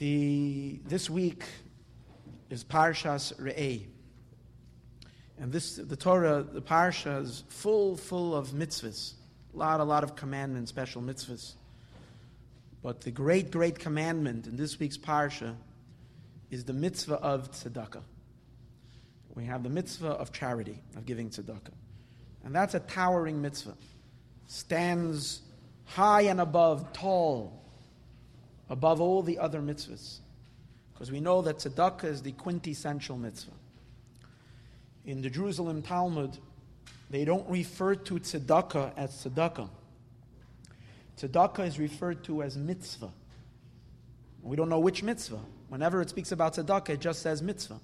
This week is Parshas Re'eh. And the Torah, the Parsha is full of mitzvahs. A lot of commandments, special mitzvahs. But the great commandment in this week's Parsha is the mitzvah of tzedakah. We have the mitzvah of charity, of giving tzedakah. And that's a towering mitzvah. Stands high and above, tall, above all the other mitzvahs. Because we know that tzedakah is the quintessential mitzvah. In the Jerusalem Talmud, they don't refer to tzedakah as tzedakah. Tzedakah is referred to as mitzvah. We don't know which mitzvah. Whenever it speaks about tzedakah, it just says mitzvah.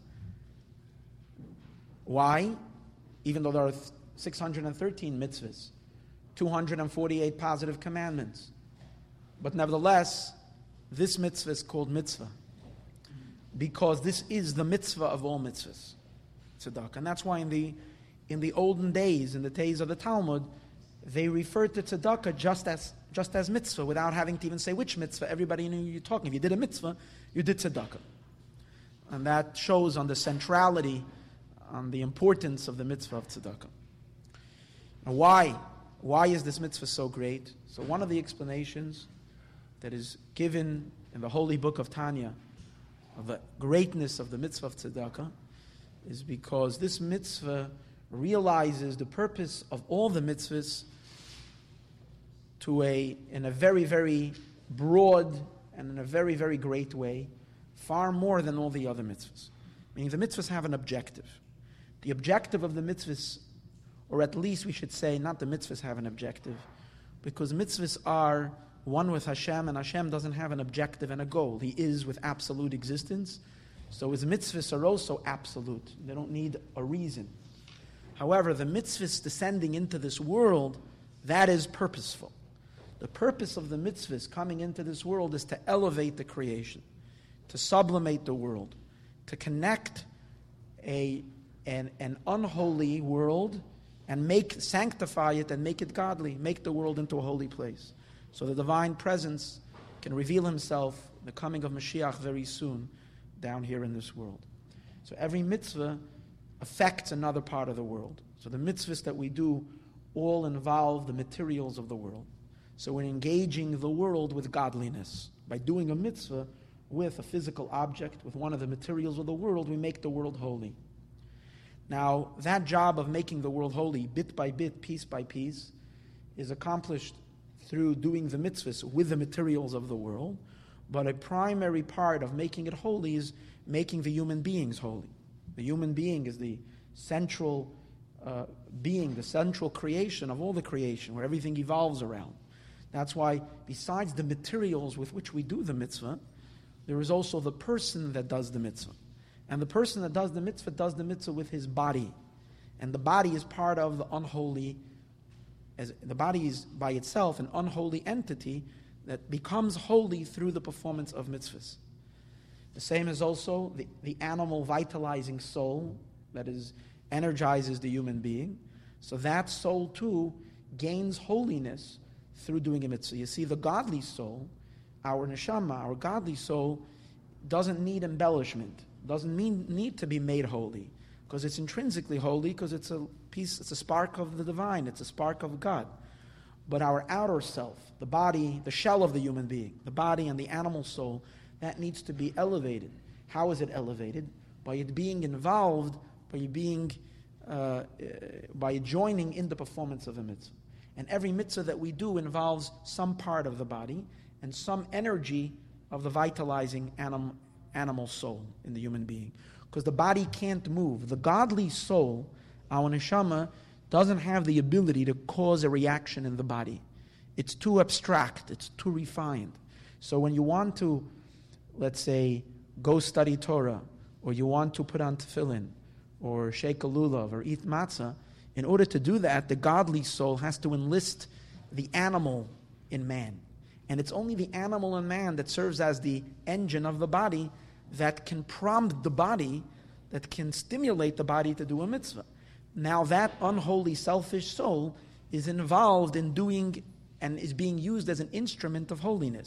Why? Even though there are 613 mitzvahs, 248 positive commandments. But nevertheless, this mitzvah is called mitzvah because this is the mitzvah of all mitzvahs, tzedakah. And that's why in the olden days, in the days of the Talmud, they referred to tzedakah just as mitzvah without having to even say which mitzvah. Everybody knew you're talking. If you did a mitzvah, you did tzedakah. And that shows on the centrality, on the importance of the mitzvah of tzedakah. Now why is this mitzvah so great? So one of the explanations that is given in the holy book of Tanya of the greatness of the mitzvah of tzedakah is because this mitzvah realizes the purpose of all the mitzvahs in a very, very broad and in a very, very great way, far more than all the other mitzvahs. Meaning the mitzvahs have an objective. The objective of the mitzvahs, or at least we should say not the mitzvahs have an objective, because mitzvahs are one with Hashem, and Hashem doesn't have an objective and a goal. He is with absolute existence. So his mitzvahs are also absolute. They don't need a reason. However, the mitzvahs descending into this world, that is purposeful. The purpose of the mitzvahs coming into this world is to elevate the creation, to sublimate the world, to connect an unholy world and sanctify it and make it godly, make the world into a holy place. So the divine presence can reveal himself, the coming of Mashiach very soon, down here in this world. So every mitzvah affects another part of the world. So the mitzvahs that we do all involve the materials of the world. So we're engaging the world with godliness. By doing a mitzvah with a physical object, with one of the materials of the world, we make the world holy. Now, that job of making the world holy, bit by bit, piece by piece, is accomplished through doing the mitzvahs with the materials of the world, but a primary part of making it holy is making the human beings holy. The human being is the central being, the central creation of all the creation, where everything evolves around. That's why, besides the materials with which we do the mitzvah, there is also the person that does the mitzvah. And the person that does the mitzvah with his body. And the body is part of the unholy, as the body is by itself an unholy entity that becomes holy through the performance of mitzvahs. The same is also the animal vitalizing soul that energizes the human being. So that soul too gains holiness through doing a mitzvah. You see, the godly soul, our neshama, our godly soul, doesn't need embellishment, doesn't need to be made holy, because it's intrinsically holy, because it's a spark of the divine, it's a spark of God. But our outer self, the body, the shell of the human being, the body and the animal soul, that needs to be elevated. How is it elevated? By it being involved, by joining in the performance of a mitzvah. And every mitzvah that we do involves some part of the body and some energy of the vitalizing animal soul in the human being. Because the body can't move. The godly soul, our neshama, doesn't have the ability to cause a reaction in the body. It's too abstract, it's too refined. So when you want to, let's say, go study Torah, or you want to put on tefillin, or shake a lulav, or eat matzah, in order to do that, the godly soul has to enlist the animal in man. And it's only the animal in man that serves as the engine of the body that can prompt the body, that can stimulate the body to do a mitzvah. Now that unholy, selfish soul is involved in doing and is being used as an instrument of holiness.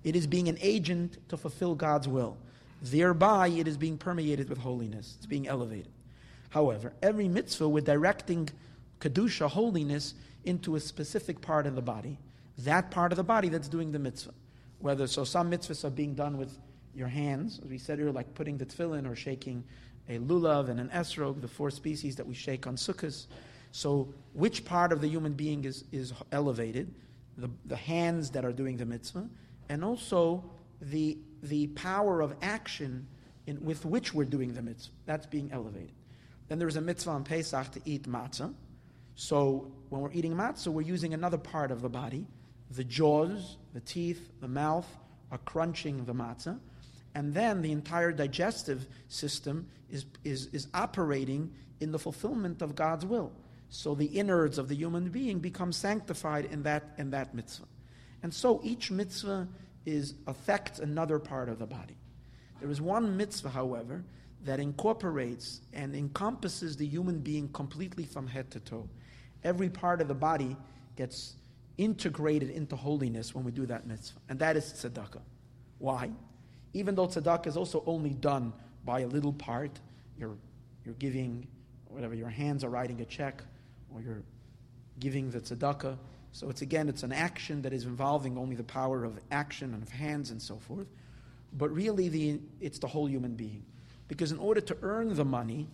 it is being an agent to fulfill God's will. Thereby, it is being permeated with holiness. It's being elevated. However, every mitzvah, we're directing kedusha, holiness, into a specific part of the body. That part of the body that's doing the mitzvah. Some mitzvahs are being done with your hands, as we said earlier, like putting the tefillin or shaking a lulav and an esrog, the 4 species that we shake on sukkahs. So which part of the human being is elevated? The hands that are doing the mitzvah, and also the power of action with which we're doing the mitzvah. That's being elevated. Then there's a mitzvah on Pesach to eat matzah. So when we're eating matzah, we're using another part of the body. The jaws, the teeth, the mouth are crunching the matzah. And then the entire digestive system is operating in the fulfillment of God's will. So the innards of the human being become sanctified in that mitzvah. And so each mitzvah affects another part of the body. There is one mitzvah, however, that incorporates and encompasses the human being completely from head to toe. Every part of the body gets integrated into holiness when we do that mitzvah, and that is tzedakah. Why? Even though tzedakah is also only done by a little part, you're giving, whatever, your hands are writing a check, or you're giving the tzedakah. So it's an action that is involving only the power of action and of hands and so forth. But really, it's the whole human being. Because in order to earn the money,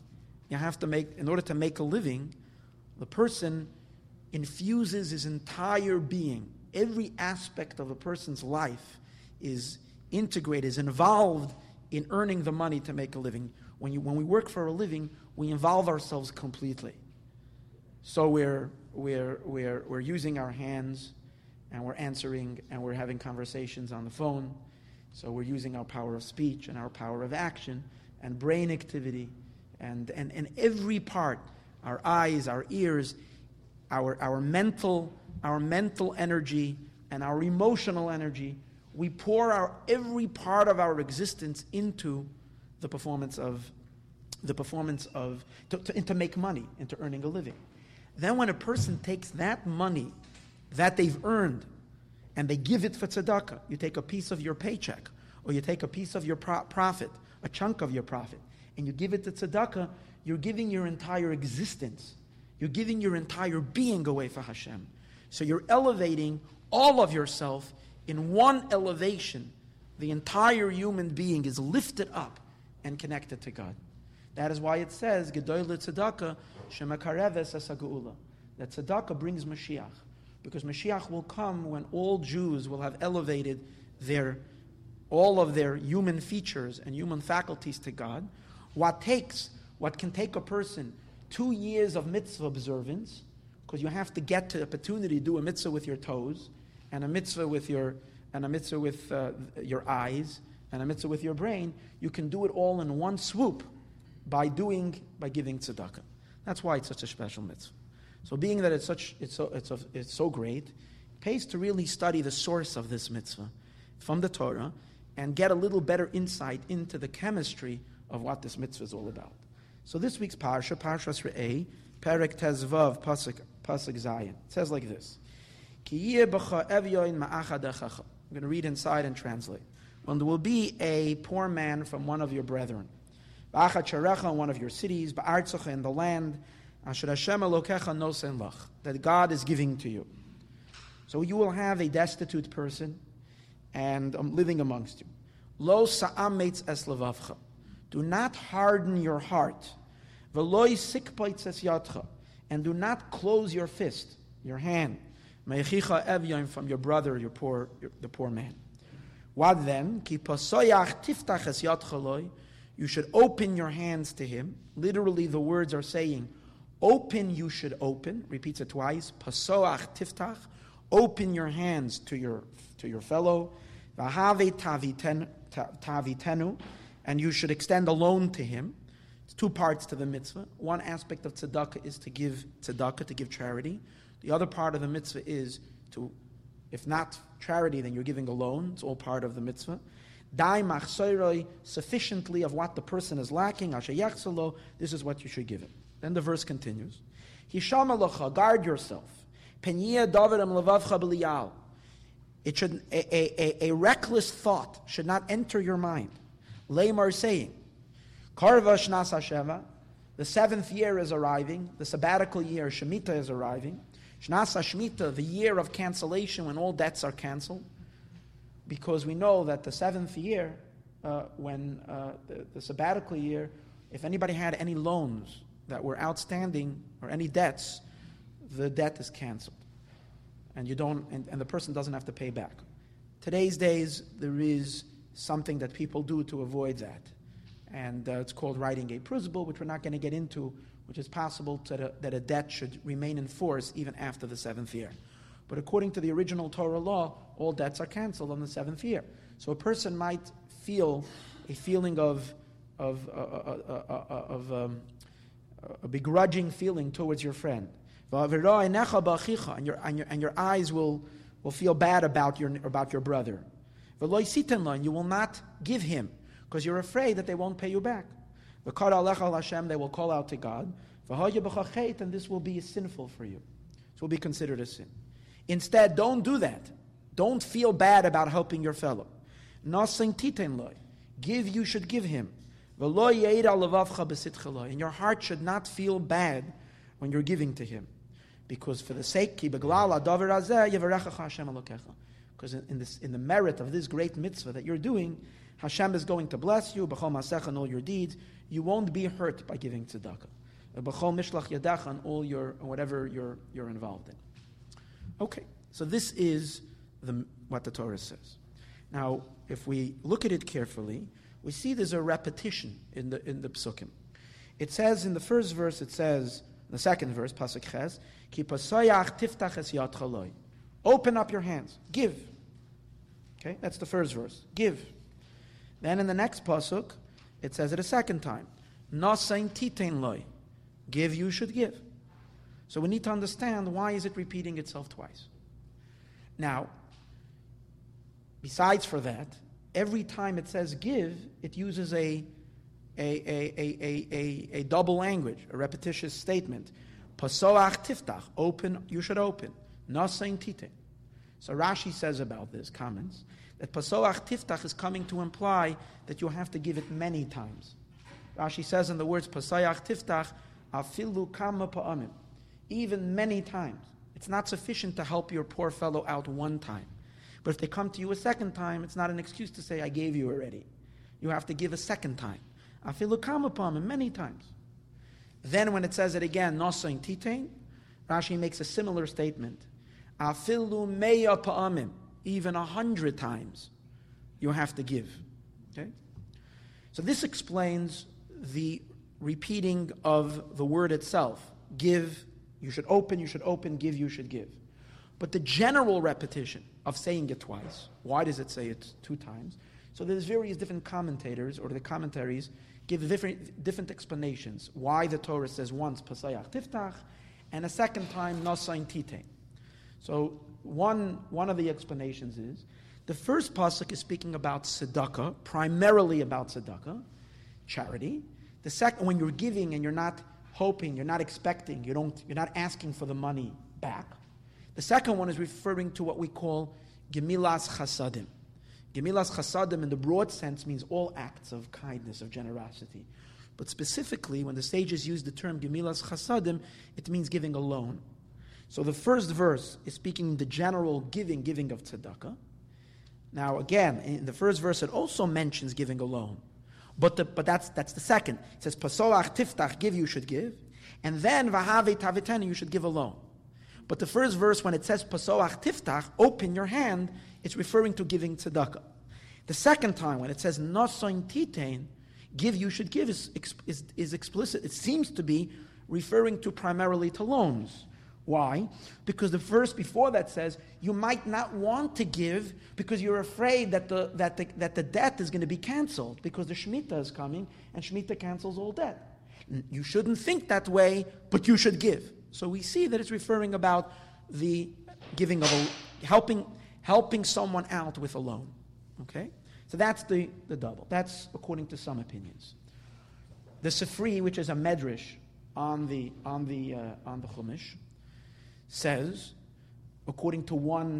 in order to make a living, the person infuses his entire being. Every aspect of a person's life is integrated, is involved in earning the money to make a living. When we work for a living, we involve ourselves completely. So we're using our hands, and we're answering, and we're having conversations on the phone. So we're using our power of speech and our power of action and brain activity, and every part, our eyes, our ears, our mental energy and our emotional energy, we pour every part of our existence into the performance of to make money, into earning a living. Then when a person takes that money that they've earned and they give it for tzedakah, you take a piece of your paycheck, or you take a piece of your profit, a chunk of your profit, and you give it to tzedakah, you're giving your entire existence. You're giving your entire being away for Hashem. So you're elevating all of yourself in one elevation. The entire human being is lifted up and connected to God. That is why it says, Gedoyle tzedakah shemakareves es ha'geula, that tzedakah brings Mashiach. Because Mashiach will come when all Jews will have elevated all of their human features and human faculties to God. What can take a person 2 years of mitzvah observance, because you have to get to the opportunity to do a mitzvah with your toes, and a mitzvah with your eyes, and a mitzvah with your brain, you can do it all in one swoop by giving tzedakah. That's why it's such a special mitzvah. So being that it's so great, it pays to really study the source of this mitzvah from the Torah and get a little better insight into the chemistry of what this mitzvah is all about. So this week's Parshas Re'eh, Perek Tezvav, Pasuk Zayin. It says like this: Ki yeh b'cha evyoin ma'achadechacha. I'm going to read inside and translate. When there will be a poor man from one of your brethren, ba'achat sharecha, in one of your cities, ba'artzacha, in the land, asher Hashem Elokecha nosen lach, that God is giving to you. So you will have a destitute person and living amongst you. Lo sa'ametz es levavcha. Do not harden your heart. V'loi sikpoitz es yadcha. And do not close your fist, your hand. Me'echicha evyoim, from your brother, the poor man. What then? Ki pasoyach tiftach es yadcha loi. You should open your hands to him. Literally, the words are saying, open, you should open. Repeats it twice. Pasoach tiftach. Open your hands to your fellow. V'have tavitenu. And you should extend a loan to him. It's 2 parts to the mitzvah. One aspect of tzedakah is to give tzedakah, to give charity. The other part of the mitzvah is to, if not charity, then you're giving a loan. It's all part of the mitzvah. Dai machsoiroi, sufficiently of what the person is lacking. Asher yachsalo, this is what you should give him. Then the verse continues. Hisham alocha, guard yourself. Penyeh davidem levavcha b'liyal. It should a reckless thought should not enter your mind. Leimar saying, Karva Shnas HaSheva, the 7th year is arriving, the sabbatical year, Shemitah, is arriving. Shnas HaShemitah, the year of cancellation when all debts are canceled. Because we know that the 7th year, when the sabbatical year, if anybody had any loans that were outstanding or any debts, the debt is canceled. And you don't, and the person doesn't have to pay back. Today's days, there is something that people do to avoid that. And it's called writing a prusbul, which we're not going to get into, which is possible that a debt should remain in force even after the 7th year. But according to the original Torah law, all debts are canceled on the 7th year. So a person might feel a feeling of a begrudging feeling towards your friend. And your eyes will feel bad about your brother. And you will not give him, because you're afraid that they won't pay you back. They will call out to God, and this will be sinful for you. This will be considered a sin. Instead, don't do that. Don't feel bad about helping your fellow. Give, you should give him. And your heart should not feel bad when you're giving to him. Because for the sake, because in the merit of this great mitzvah that you're doing, Hashem is going to bless you, b'chol masech, and all your deeds. You won't be hurt by giving tzedakah. B'chol mishlach yadach, on all whatever you're involved in. Okay, so this is what the Torah says. Now, if we look at it carefully, we see there's a repetition in the psukim. It says in the first verse, it says, in the second verse, pasuk ches, ki pasayach tiftach es yad chaloi. Open up your hands, give. Okay, that's the first verse, give. Then in the next pasuk, it says it a second time, nasain titein loi. Give, you should give. So we need to understand, why is it repeating itself twice? Now, besides for that, every time it says give, it uses a double language, a repetitious statement. Pasoach tiftach, open, you should open. Nasain titein. So Rashi says about this, comments, that pasoach tiftach is coming to imply that you have to give it many times. Rashi says in the words pasoach tiftach, afilu kama pa'amim, even many times. It's not sufficient to help your poor fellow out one time. But if they come to you a second time, it's not an excuse to say, I gave you already. You have to give a second time. Afilu kama pa'amim, many times. Then when it says it again, nasain titein, Rashi makes a similar statement. Afilu meya pa'amim, even 100 times you have to give. Okay? So this explains the repeating of the word itself. Give, you should open, give, you should give. But the general repetition of saying it twice, why does it say it 2 times? So there's various different commentators, or the commentaries give different explanations why the Torah says once pasayach tiftach, and a second time nasain titein. So one of the explanations is, the first pasuk is speaking about tzedakah, primarily about tzedakah, charity. The second, when you're giving and you're not hoping, you're not expecting, you're not asking for the money back. The second one is referring to what we call gemilas chasadim. Gemilas chasadim in the broad sense means all acts of kindness, of generosity. But specifically, when the sages use the term gemilas chasadim, it means giving a loan. So the first verse is speaking the general giving of tzedakah. Now again, in the first verse it also mentions giving a loan. But that's the second. It says, Pasoach tiftach, give, you should give. And then, Vahave tavitenu, you should give a loan. But the first verse, when it says, Pasoach tiftach, open your hand, it's referring to giving tzedakah. The second time, when it says, Nasain titein, give, you should give, is explicit. It seems to be referring to primarily to loans. Why? Because the verse before that says, you might not want to give because you're afraid that the debt is going to be canceled because the Shemitah is coming and Shemitah cancels all debt. You shouldn't think that way, but you should give. So we see that it's referring about the giving of helping someone out with a loan. Okay? So that's the double. That's according to some opinions. The Sifri, which is a medrash on the Chumash, says, according to one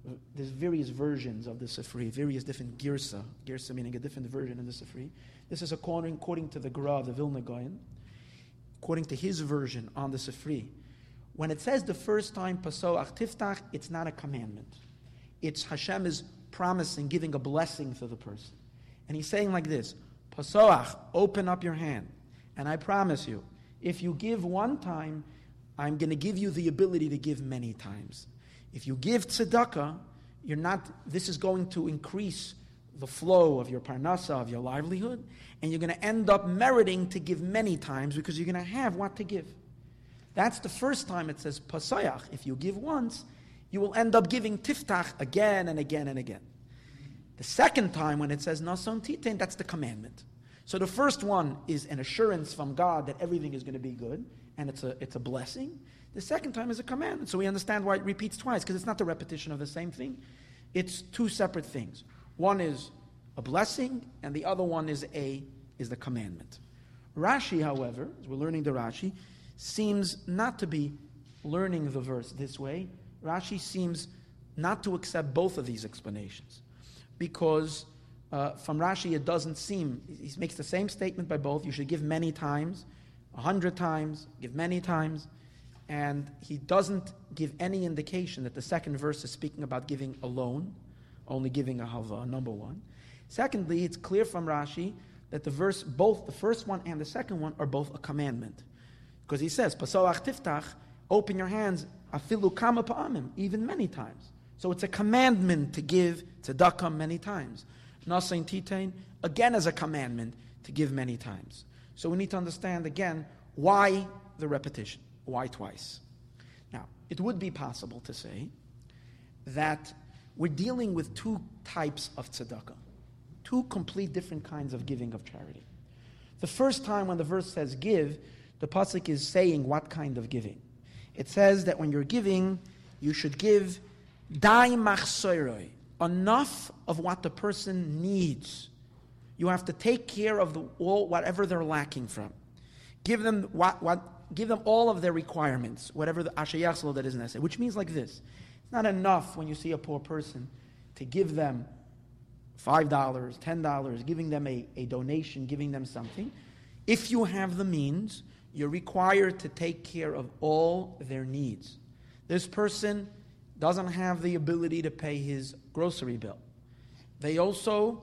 there's various versions of the Sifri, various different girsa meaning a different version in the Sifri. This is according to the Gra, the Vilna Gaon, according to his version on the Sifri. When it says the first time, Pasoach Tiftach, it's not a commandment. It's Hashem is promising, giving a blessing to the person. And he's saying like this, Pasoach, open up your hand. And I promise you, if you give one time, I'm going to give you the ability to give many times. If you give tzedakah, this is going to increase the flow of your parnasa, of your livelihood, and you're going to end up meriting to give many times because you're going to have what to give. That's the first time it says pasayach. If you give once, you will end up giving tiftach again and again and again. The second time when it says nason titein, that's the commandment. So the first one is an assurance from God that everything is going to be good, and it's a blessing. The second time is a commandment. So we understand why it repeats twice, because it's not the repetition of the same thing. It's two separate things. One is a blessing, and the other one is the commandment. Rashi, however, as we're learning the Rashi, seems not to be learning the verse this way. Rashi seems not to accept both of these explanations, because from Rashi it doesn't seem, he makes the same statement by both. You should give many times, 100 times, give many times, and he doesn't give any indication that the second verse is speaking about giving alone, only giving a halva, number one. Secondly, it's clear from Rashi that the verse, both the first one and the second one, are both a commandment. Because he says, Pasoach tiftach, open your hands, afilu kama pa'amim, even many times. So it's a commandment to give tzedakah many times. Nasein titein, again as a commandment to give many times. So we need to understand again, why the repetition? Why twice? Now, it would be possible to say that we're dealing with two types of tzedakah, two complete different kinds of giving of charity. The first time when the verse says give, the pasuk is saying what kind of giving. It says that when you're giving, you should give dai machsoiroi, enough of what the person needs. You have to take care of whatever they're lacking from. Give them give them all of their requirements, whatever the ashayachslo that is necessary. Which means like this: it's not enough when you see a poor person to give them $5, $10, giving them a donation, giving them something. If you have the means, you're required to take care of all their needs. This person doesn't have the ability to pay his grocery bill. They also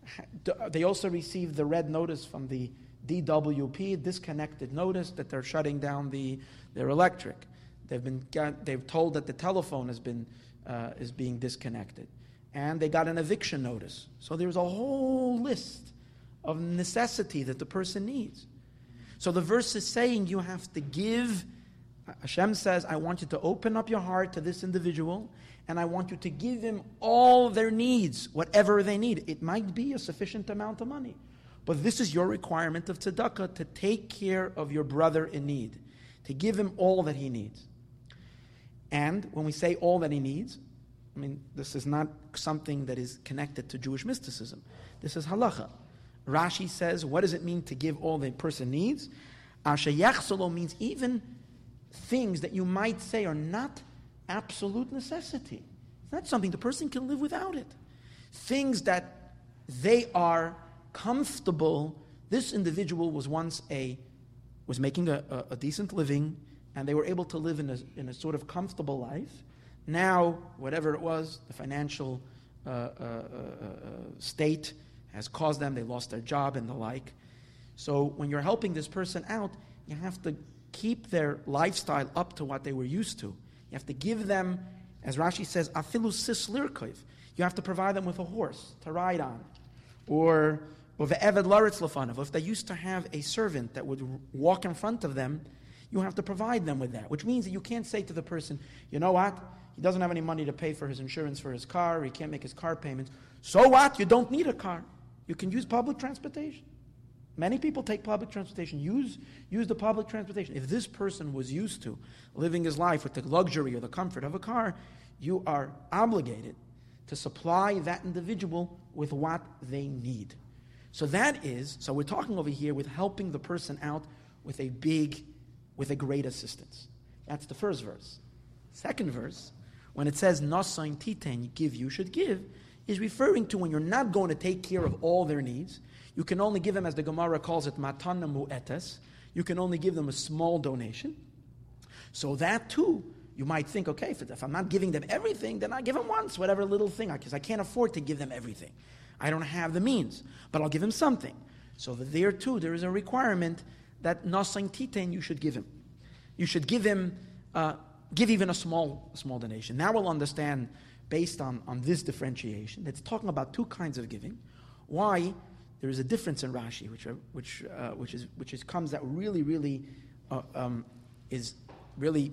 received the red notice from the DWP, disconnected notice that they're shutting down their electric. They've told that the telephone is being disconnected, and they got an eviction notice. So there's a whole list of necessity that the person needs. So the verse is saying you have to give. Hashem says, I want you to open up your heart to this individual, and I want you to give him all their needs, whatever they need. It might be a sufficient amount of money, but this is your requirement of tzedakah, to take care of your brother in need, to give him all that he needs. And when we say all that he needs, I mean, this is not something that is connected to Jewish mysticism. This is halacha. Rashi says, what does it mean to give all the person needs? Asher yachsolo means even things that you might say are not absolute necessity. It's not something the person can live without it. Things that they are comfortable. This individual was once was making a decent living, and they were able to live in a sort of comfortable life. Now, whatever it was, the financial state has caused them, they lost their job and the like. So when you're helping this person out, you have to keep their lifestyle up to what they were used to. You have to give them, as Rashi says, afilu sis lirkoiv. You have to provide them with a horse to ride on, or ve'eved laretz lefanav. If they used to have a servant that would walk in front of them, you have to provide them with that. Which means that you can't say to the person, you know what? He doesn't have any money to pay for his insurance for his car. He can't make his car payments. So what? You don't need a car. You can use public transportation. Many people take public transportation. Use the public transportation. If this person was used to living his life with the luxury or the comfort of a car, you are obligated to supply that individual with what they need. So we're talking over here with helping the person out with a great assistance. That's the first verse. Second verse, when it says nasain titen, give, you should give, is referring to when you're not going to take care of all their needs. You can only give them, as the Gemara calls it, matana mu'etes. You can only give them a small donation. So that too, you might think, okay, if I'm not giving them everything, then I give them once, whatever little thing, because I can't afford to give them everything. I don't have the means, but I'll give them something. So that there too, there is a requirement that nasain titen, you should give him. You should give him, give even a small donation. Now we'll understand, based on this differentiation, it's talking about two kinds of giving. Why there is a difference in Rashi, which comes that really is really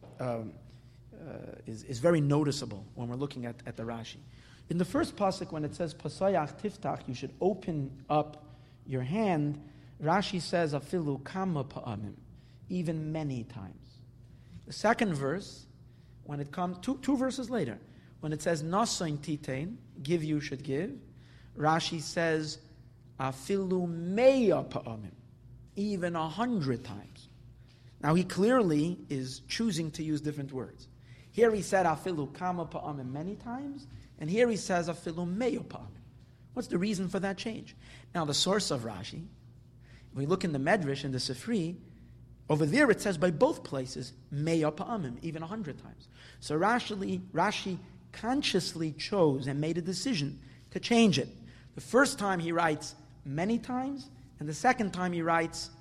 is very noticeable when we're looking at the Rashi. In the first pasuk, when it says pasayach tiftach, you should open up your hand. Rashi says afilu kama pa'amim, even many times. The second verse, when it comes two verses later, when it says nasain titein, give, you should give, Rashi says afilu meya pa'amim, even 100 times. Now he clearly is choosing to use different words. Here he said afilu kama pa'amim many times, and here he says afilu meya pa'amim. What's the reason for that change? Now the source of Rashi, if we look in the Medrash and the Sifri, over there it says by both places meya pa'amim, even 100 times. So Rashi consciously chose and made a decision to change it. The first time he writes many times, and the second time he writes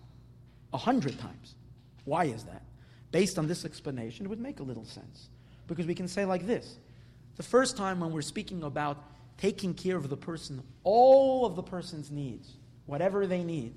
100 times. Why is that? Based on this explanation, it would make a little sense. Because we can say like this. The first time when we're speaking about taking care of the person, all of the person's needs, whatever they need,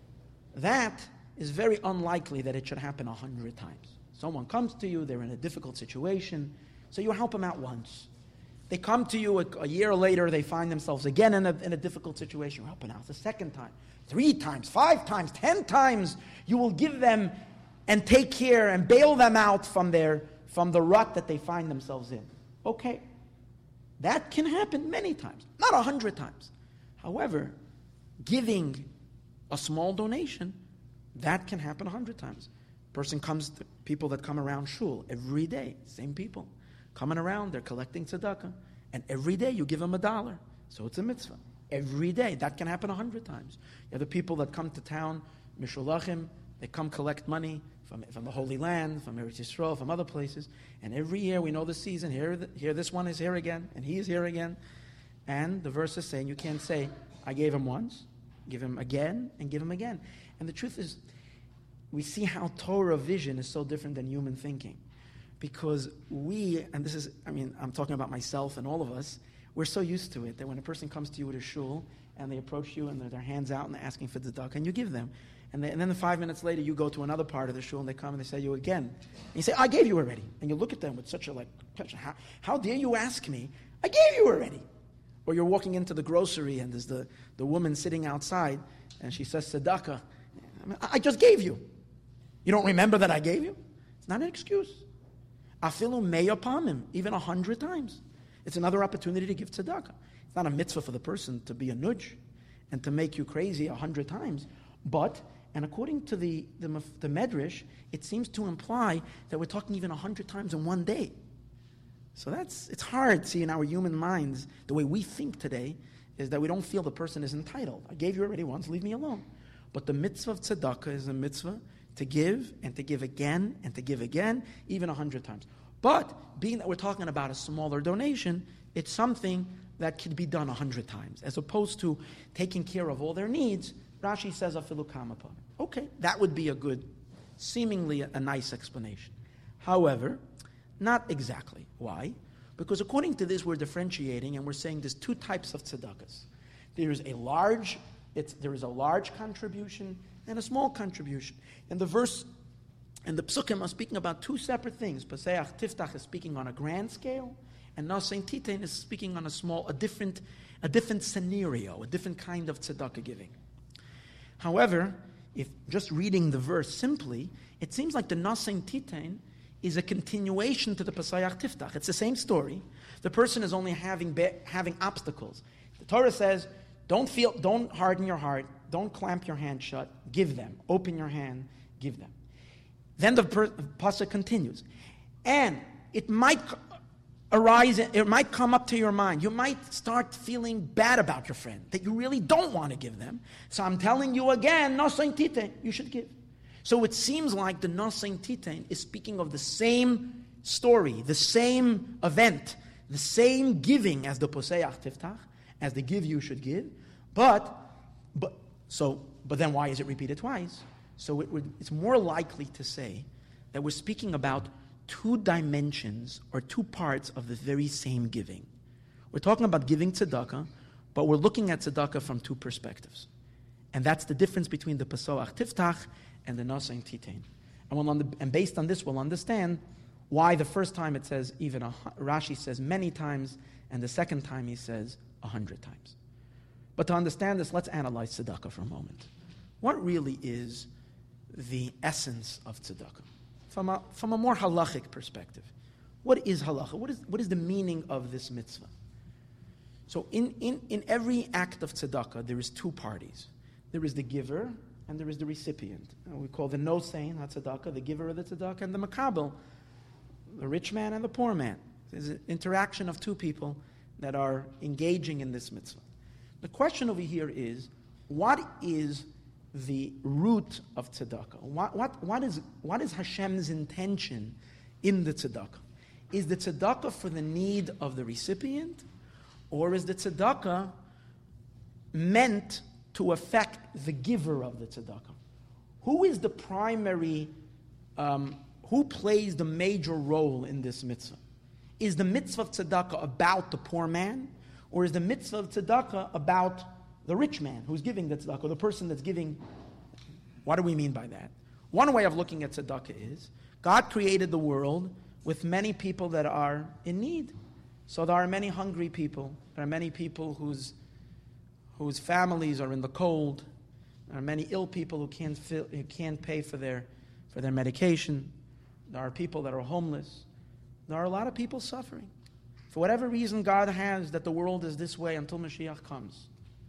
that is very unlikely that it should happen 100 times. Someone comes to you, they're in a difficult situation, so you help them out once. They come to you a year later, they find themselves again in a difficult situation, you help them out the second time, 3 times, 5 times, 10 times, you will give them and take care and bail them out from the rut that they find themselves in. Okay, that can happen many times, not 100 times. However, giving a small donation, that can happen 100 times. Person comes, to people that come around shul every day, same people, coming around, they're collecting tzedakah, and every day you give them $1. So it's a mitzvah. Every day, that can happen 100 times. You have the people that come to town, Mishulachim, they come collect money from the Holy Land, from Eretz Yisrael, from other places, and every year we know the season, here this one is here again, and he is here again, and the verse is saying, you can't say, I gave him once, give him again, and give him again. And the truth is, we see how Torah vision is so different than human thinking. Because and this is, I'm talking about myself and all of us, we're so used to it that when a person comes to you at a shul and they approach you and their hands out and they're asking for tzedakah, and you give them. And then 5 minutes later you go to another part of the shul and they come and they say you again. And you say, I gave you already. And you look at them with such a how dare you ask me? I gave you already. Or you're walking into the grocery and there's the woman sitting outside and she says, tzedakah. I just gave you. You don't remember that I gave you? It's not an excuse. Afilu meya pamim, even 100 times. It's another opportunity to give tzedakah. It's not a mitzvah for the person to be a nudge and to make you crazy 100 times. But, and according to the Medrash, it seems to imply that we're talking even 100 times in one day. So it's hard, see, in our human minds, the way we think today is that we don't feel the person is entitled. I gave you already once, leave me alone. But the mitzvah of tzedakah is a mitzvah to give and to give again and to give again, even 100 times. But being that we're talking about a smaller donation, it's something that could be done 100 times, as opposed to taking care of all their needs. Rashi says afilu kama pa'amim. Okay, that would be seemingly a nice explanation. However, not exactly. Why? Because according to this, we're differentiating and we're saying there's 2 types of tzedakahs. There is a large contribution and a small contribution. And the verse and the psukim are speaking about 2 separate things. Paseach Tiftach is speaking on a grand scale, and Nasain Titein is speaking on a different scenario, a different kind of tzedakah giving. However, if just reading the verse simply, it seems like the Nasain Titein is a continuation to the Paseach Tiftach. It's the same story. The person is only having obstacles. The Torah says, don't harden your heart, don't clamp your hand shut, give them. Open your hand, give them. Then the pasuk continues. And it might arise, it might come up to your mind. You might start feeling bad about your friend, that you really don't want to give them. So I'm telling you again, nosein titein, you should give. So it seems like the nosein titein is speaking of the same story, the same event, the same giving as the poseach tiftach, as the give you should give. But then why is it repeated twice? So it's more likely to say that we're speaking about two dimensions or two parts of the very same giving. We're talking about giving tzedakah, but we're looking at tzedakah from two perspectives. And that's the difference between the Pesoach Tiftach and the Nosein Titein. And based on this, we'll understand why the first time it says Rashi says many times, and the second time he says 100 times. But to understand this, let's analyze tzedakah for a moment. What really is the essence of tzedakah? From a more halachic perspective, what is halacha? What is the meaning of this mitzvah? So in every act of tzedakah, there is two parties. There is the giver and there is the recipient. We call the nosein tzedakah, the giver of the tzedakah, and the makabel, the rich man and the poor man. There's an interaction of two people that are engaging in this mitzvah. The question over here is, what is the root of tzedakah? What is Hashem's intention in the tzedakah? Is the tzedakah for the need of the recipient, or is the tzedakah meant to affect the giver of the tzedakah? Who is the primary, who plays the major role in this mitzvah? Is the mitzvah of tzedakah about the poor man, or is the mitzvah of tzedakah about the rich man who's giving the tzedakah, or the person that's giving? What do we mean by that? One way of looking at tzedakah is, God created the world with many people that are in need. So there are many hungry people. There are many people whose families are in the cold. There are many ill people who can't pay for their medication. There are people that are homeless. There are a lot of people suffering. For whatever reason God has that the world is this way until Mashiach comes.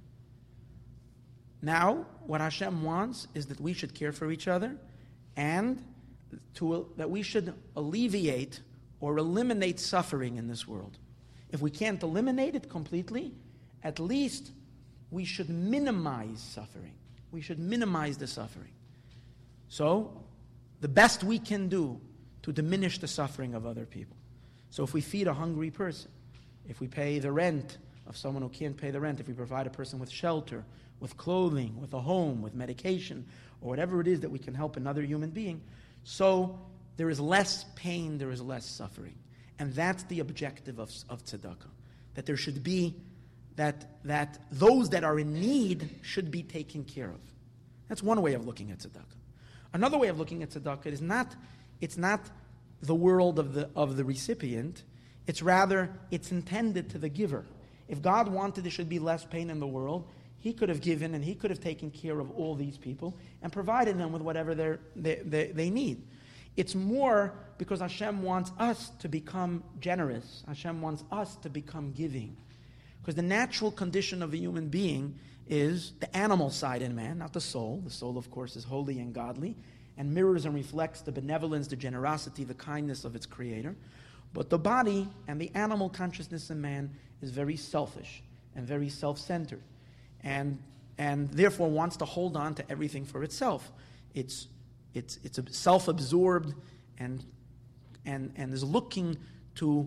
Now, what Hashem wants is that we should care for each other and that we should alleviate or eliminate suffering in this world. If we can't eliminate it completely, at least we should minimize suffering. We should minimize the suffering. So, the best we can do to diminish the suffering of other people. So if we feed a hungry person, if we pay the rent of someone who can't pay the rent, if we provide a person with shelter, with clothing, with a home, with medication, or whatever it is that we can help another human being, so there is less pain, there is less suffering. And that's the objective of tzedakah. That there should be, that those that are in need should be taken care of. That's one way of looking at tzedakah. Another way of looking at tzedakah is it's not the world of the recipient, it's rather, it's intended to the giver. If God wanted there should be less pain in the world, He could have given and He could have taken care of all these people and provided them with whatever they need. It's more because Hashem wants us to become generous. Hashem wants us to become giving. Because the natural condition of a human being is the animal side in man, not the soul. The soul, of course, is holy and godly and mirrors and reflects the benevolence, the generosity, the kindness of its creator. But the body and the animal consciousness in man is very selfish and very self-centered, and therefore wants to hold on to everything for itself. It's self-absorbed and is looking to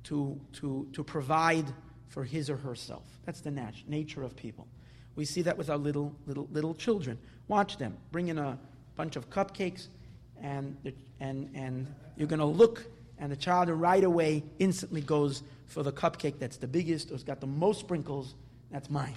provide for his or herself. That's the nature of people. We see that with our little children. Watch them. Bring in a bunch of cupcakes, and you're going to look, and the child right away instantly goes for the cupcake that's the biggest, or it's got the most sprinkles. That's mine,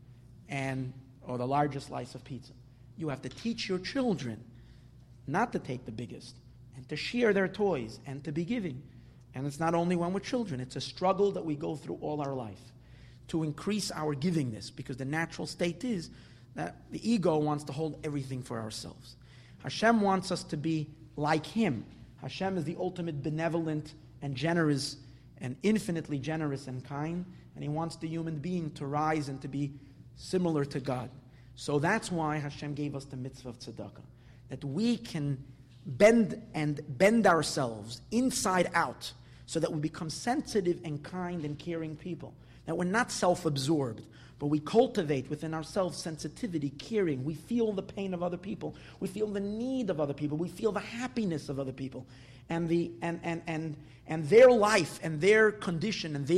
or the largest slice of pizza. You have to teach your children not to take the biggest, and to share their toys, and to be giving. And it's not only when we're children, it's a struggle that we go through all our life to increase our givingness, because the natural state is that the ego wants to hold everything for ourselves. Hashem wants us to be like Him. Hashem is the ultimate benevolent and generous and infinitely generous and kind, and He wants the human being to rise and to be similar to God. So that's why Hashem gave us the mitzvah of tzedakah, that we can bend ourselves inside out so that we become sensitive and kind and caring people. That we're not self-absorbed, but we cultivate within ourselves sensitivity, caring. We feel the pain of other people. We feel the need of other people. We feel the happiness of other people. And their life and their condition and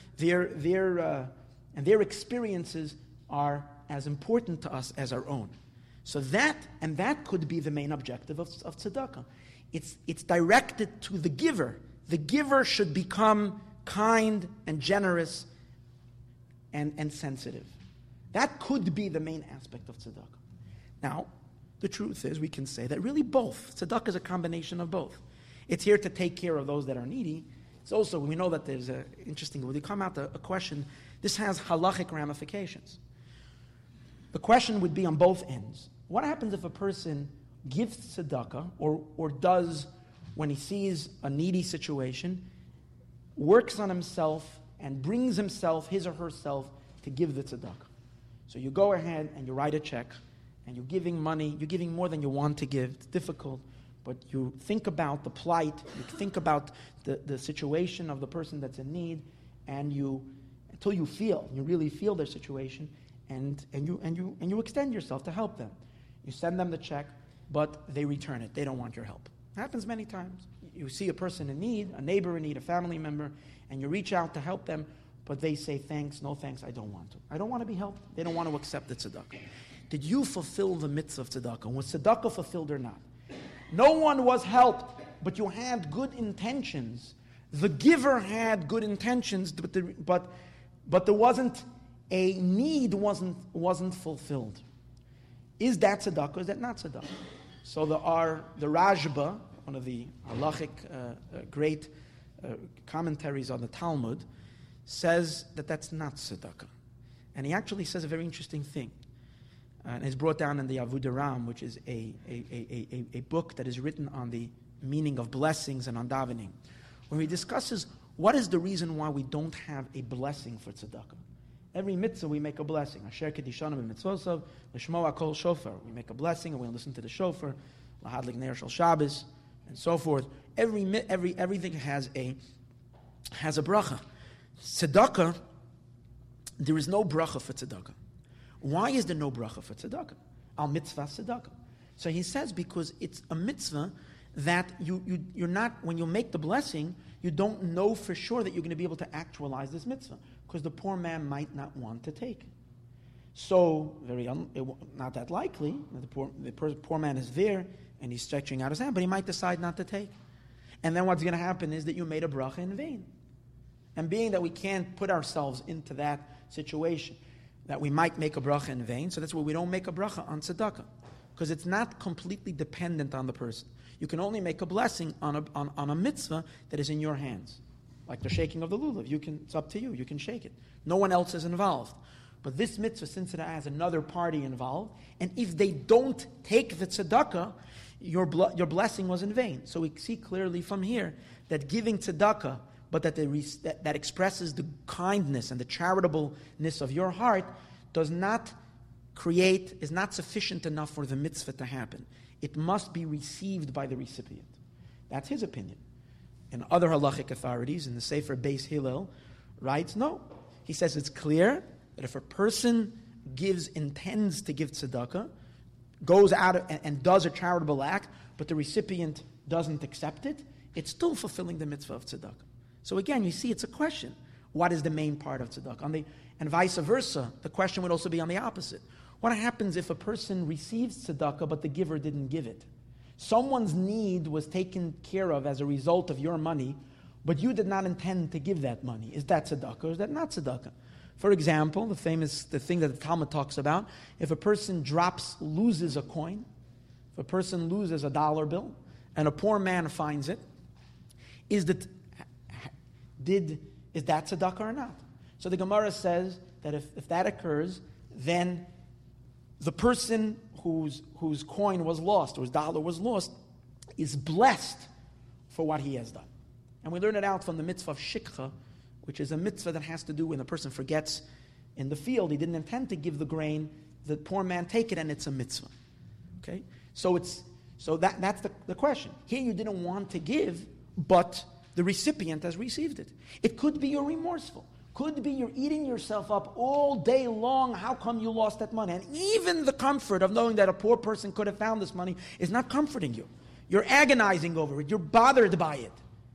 their experiences are as important to us as our own. So that could be the main objective of tzedakah. It's directed to the giver. The giver should become kind and generous and sensitive. That could be the main aspect of tzedakah. Now, the truth is we can say that really both. Tzedakah is a combination of both. It's here to take care of those that are needy. It's also, we know that there's an interesting, when you come out a question, this has halachic ramifications. The question would be on both ends. What happens if a person gives tzedakah or does, when he sees a needy situation, works on himself and brings himself, his or herself, to give the tzedakah? So you go ahead and you write a check and you're giving money, you're giving more than you want to give. It's difficult, but you think about the plight, you think about the situation of the person that's in need, and until you really feel their situation, and you extend yourself to help them. You send them the check, but they return it. They don't want your help. It happens many times. You see a person in need, a neighbor in need, a family member, and you reach out to help them, but they say, thanks, no thanks, I don't want to. I don't want to be helped. They don't want to accept the tzedakah. Did you fulfill the mitzvah of tzedakah? Was tzedakah fulfilled or not? No one was helped, but you had good intentions. The giver had good intentions, but there wasn't a need, wasn't fulfilled. Is that tzedakah? Is that not tzedakah? So the Rashba, one of the halachic great commentaries on the Talmud, says that that's not tzedakah. And he actually says a very interesting thing. And it's brought down in the Avodah Ram, which is a book that is written on the meaning of blessings and on davening, where he discusses what is the reason why we don't have a blessing for tzedakah. Every mitzvah we make a blessing. Asher kedishanu b'mitzvosav, l'shmoa kol shofar. We make a blessing and we listen to the shofar, lahadlik ner shel Shabbos, and so forth. Everything has a bracha. Tzedakah, there is no bracha for tzedakah. Why is there no bracha for tzedakah? Al mitzvah tzedakah. So he says because it's a mitzvah that you're not, when you make the blessing, you don't know for sure that you're going to be able to actualize this mitzvah because the poor man might not want to take it. So, not that likely. The poor man is there and he's stretching out his hand, but he might decide not to take. And then what's going to happen is that you made a bracha in vain. And being that we can't put ourselves into that situation, that we might make a bracha in vain, so that's why we don't make a bracha on tzedakah, because it's not completely dependent on the person. You can only make a blessing on a mitzvah that is in your hands, like the shaking of the lulav. It's up to you. You can shake it. No one else is involved. But this mitzvah, since it has another party involved, and if they don't take the tzedakah, your blessing was in vain. So we see clearly from here that giving tzedakah, but that expresses the kindness and the charitableness of your heart, is not sufficient enough for the mitzvah to happen. It must be received by the recipient. That's his opinion. And other halachic authorities, in the Sefer Beis Hillel, writes, no. He says it's clear that if a person intends to give tzedakah, goes out and does a charitable act, but the recipient doesn't accept it, it's still fulfilling the mitzvah of tzedakah. So again, you see, it's a question. What is the main part of tzedakah? And vice versa, the question would also be on the opposite. What happens if a person receives tzedakah, but the giver didn't give it? Someone's need was taken care of as a result of your money, but you did not intend to give that money. Is that tzedakah or is that not tzedakah? For example, the thing that the Talmud talks about, if a person loses a coin, if a person loses a dollar bill, and a poor man finds it, is that tzedakah or not? So the Gemara says that if that occurs, then the person whose coin was lost, or his dollar was lost, is blessed for what he has done. And we learn it out from the mitzvah of shikha, which is a mitzvah that has to do when a person forgets in the field, he didn't intend to give the grain, the poor man take it, and it's a mitzvah. Okay? So that's the question. Here you didn't want to give, but the recipient has received it. It could be you're remorseful. Could be you're eating yourself up all day long. How come you lost that money? And even the comfort of knowing that a poor person could have found this money is not comforting you. You're agonizing over it. You're bothered by it.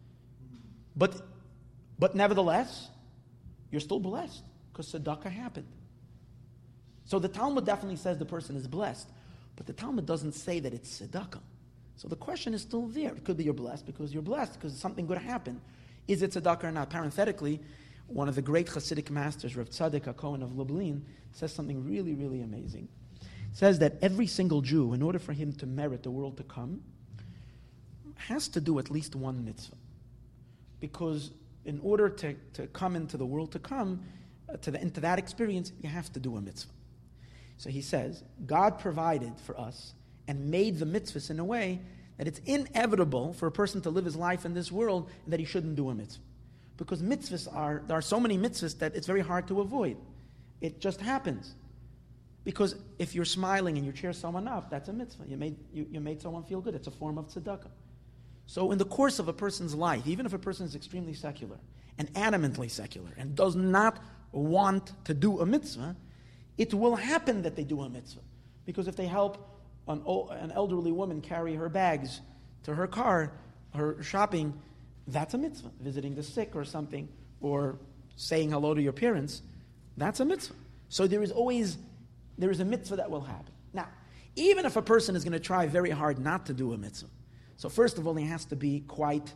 But nevertheless, you're still blessed because tzedakah happened. So the Talmud definitely says the person is blessed, but the Talmud doesn't say that it's tzedakah. So the question is still there. It could be you're blessed because something good happened. Is it tzedakah or not? Parenthetically, one of the great Hasidic masters, Rav Tzadok HaKohen of Lublin, says something really, really amazing. He says that every single Jew, in order for him to merit the world to come, has to do at least one mitzvah. Because in order to come into the world to come, into that experience, you have to do a mitzvah. So he says, God provided for us and made the mitzvahs in a way that it's inevitable for a person to live his life in this world and that he shouldn't do a mitzvah. Because there are so many mitzvahs that it's very hard to avoid. It just happens. Because if you're smiling and you cheer someone up, that's a mitzvah. You made someone feel good. It's a form of tzedakah. So in the course of a person's life, even if a person is extremely secular and adamantly secular and does not want to do a mitzvah, it will happen that they do a mitzvah. Because if they help an elderly woman carry her bags to her car, her shopping, that's a mitzvah. Visiting the sick or something, or saying hello to your parents, that's a mitzvah. So there is a mitzvah that will happen. Now, even if a person is going to try very hard not to do a mitzvah, so first of all, he has to be quite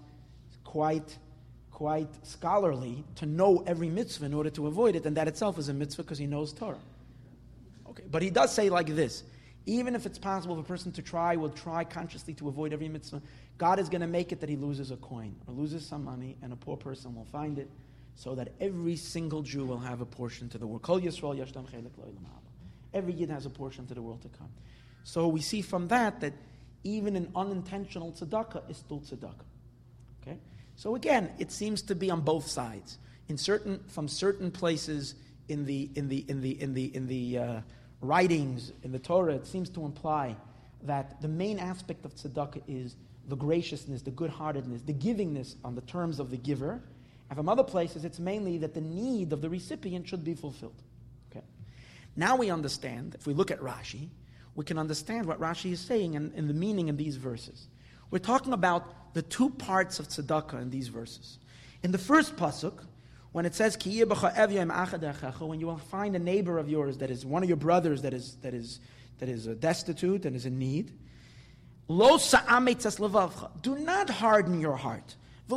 scholarly to know every mitzvah in order to avoid it, and that itself is a mitzvah because he knows Torah. Okay, but he does say like this: even if it's possible for a person will try consciously to avoid every mitzvah, God is going to make it that he loses a coin or loses some money, and a poor person will find it, so that every single Jew will have a portion to the world. Kol Yisrael yashtam chelek lo'olam haba. Every Yid has a portion to the world to come. So we see from that even an unintentional tzedakah is still tzedakah. Okay? So again, it seems to be on both sides. From certain places in the writings in the Torah, it seems to imply that the main aspect of tzedakah is the graciousness, the good-heartedness, the givingness on the terms of the giver. And from other places, it's mainly that the need of the recipient should be fulfilled. Okay. Now we understand, if we look at Rashi, we can understand what Rashi is saying and the meaning in these verses. We're talking about the two parts of tzedakah in these verses. In the first pasuk, when it says, when you will find a neighbor of yours that is one of your brothers that is destitute and is in need, do not harden your heart.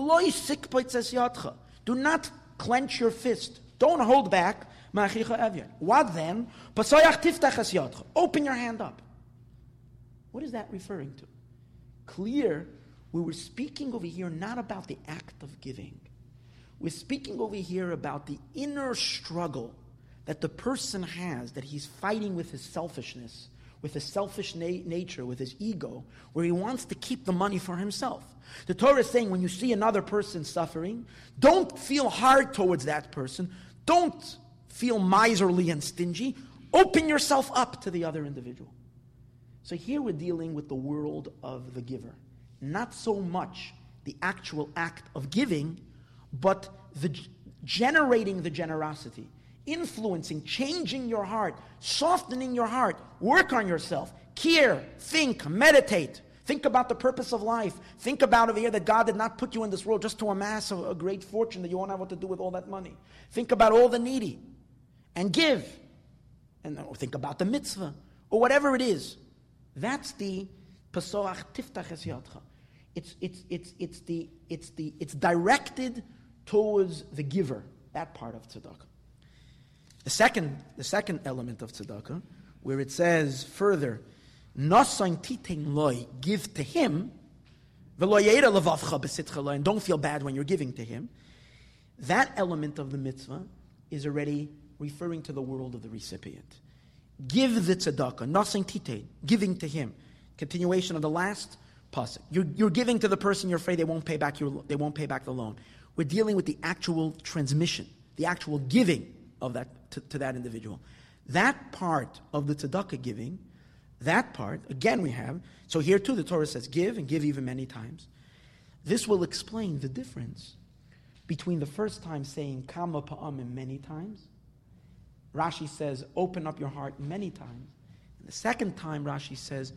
Do not clench your fist. Don't hold back. What then? Open your hand up. What is that referring to? Clear, we were speaking over here not about the act of giving. We're speaking over here about the inner struggle that the person has, that he's fighting with his selfishness, with his selfish nature, with his ego, where he wants to keep the money for himself. The Torah is saying when you see another person suffering, don't feel hard towards that person. Don't feel miserly and stingy. Open yourself up to the other individual. So here we're dealing with the world of the giver. Not so much the actual act of giving, but generating the generosity, influencing, changing your heart, softening your heart, work on yourself, care, think, meditate, think about the purpose of life, think about over here that God did not put you in this world just to amass a great fortune that you won't have what to do with all that money. Think about all the needy and give, and think about the mitzvah or whatever it is. That's the Pasoach Tiftach Es Yadcha. It's directed towards the giver, that part of tzedakah. The second element of tzedakah, where it says further, Nasain titein loy, give to him, v'lo yeira levavcha b'sitcha loy, and don't feel bad when you're giving to him. That element of the mitzvah is already referring to the world of the recipient. Give the tzedakah, nasain titein, giving to him. Continuation of the last pasuk. You're giving to the person you're afraid they won't pay back the loan. We're dealing with the actual transmission, the actual giving of that to that individual. That part of the tzedakah giving, that part, again we have, so here too the Torah says give and give even many times. This will explain the difference between the first time saying kama pa'amim many times. Rashi says, open up your heart many times. And the second time, Rashi says,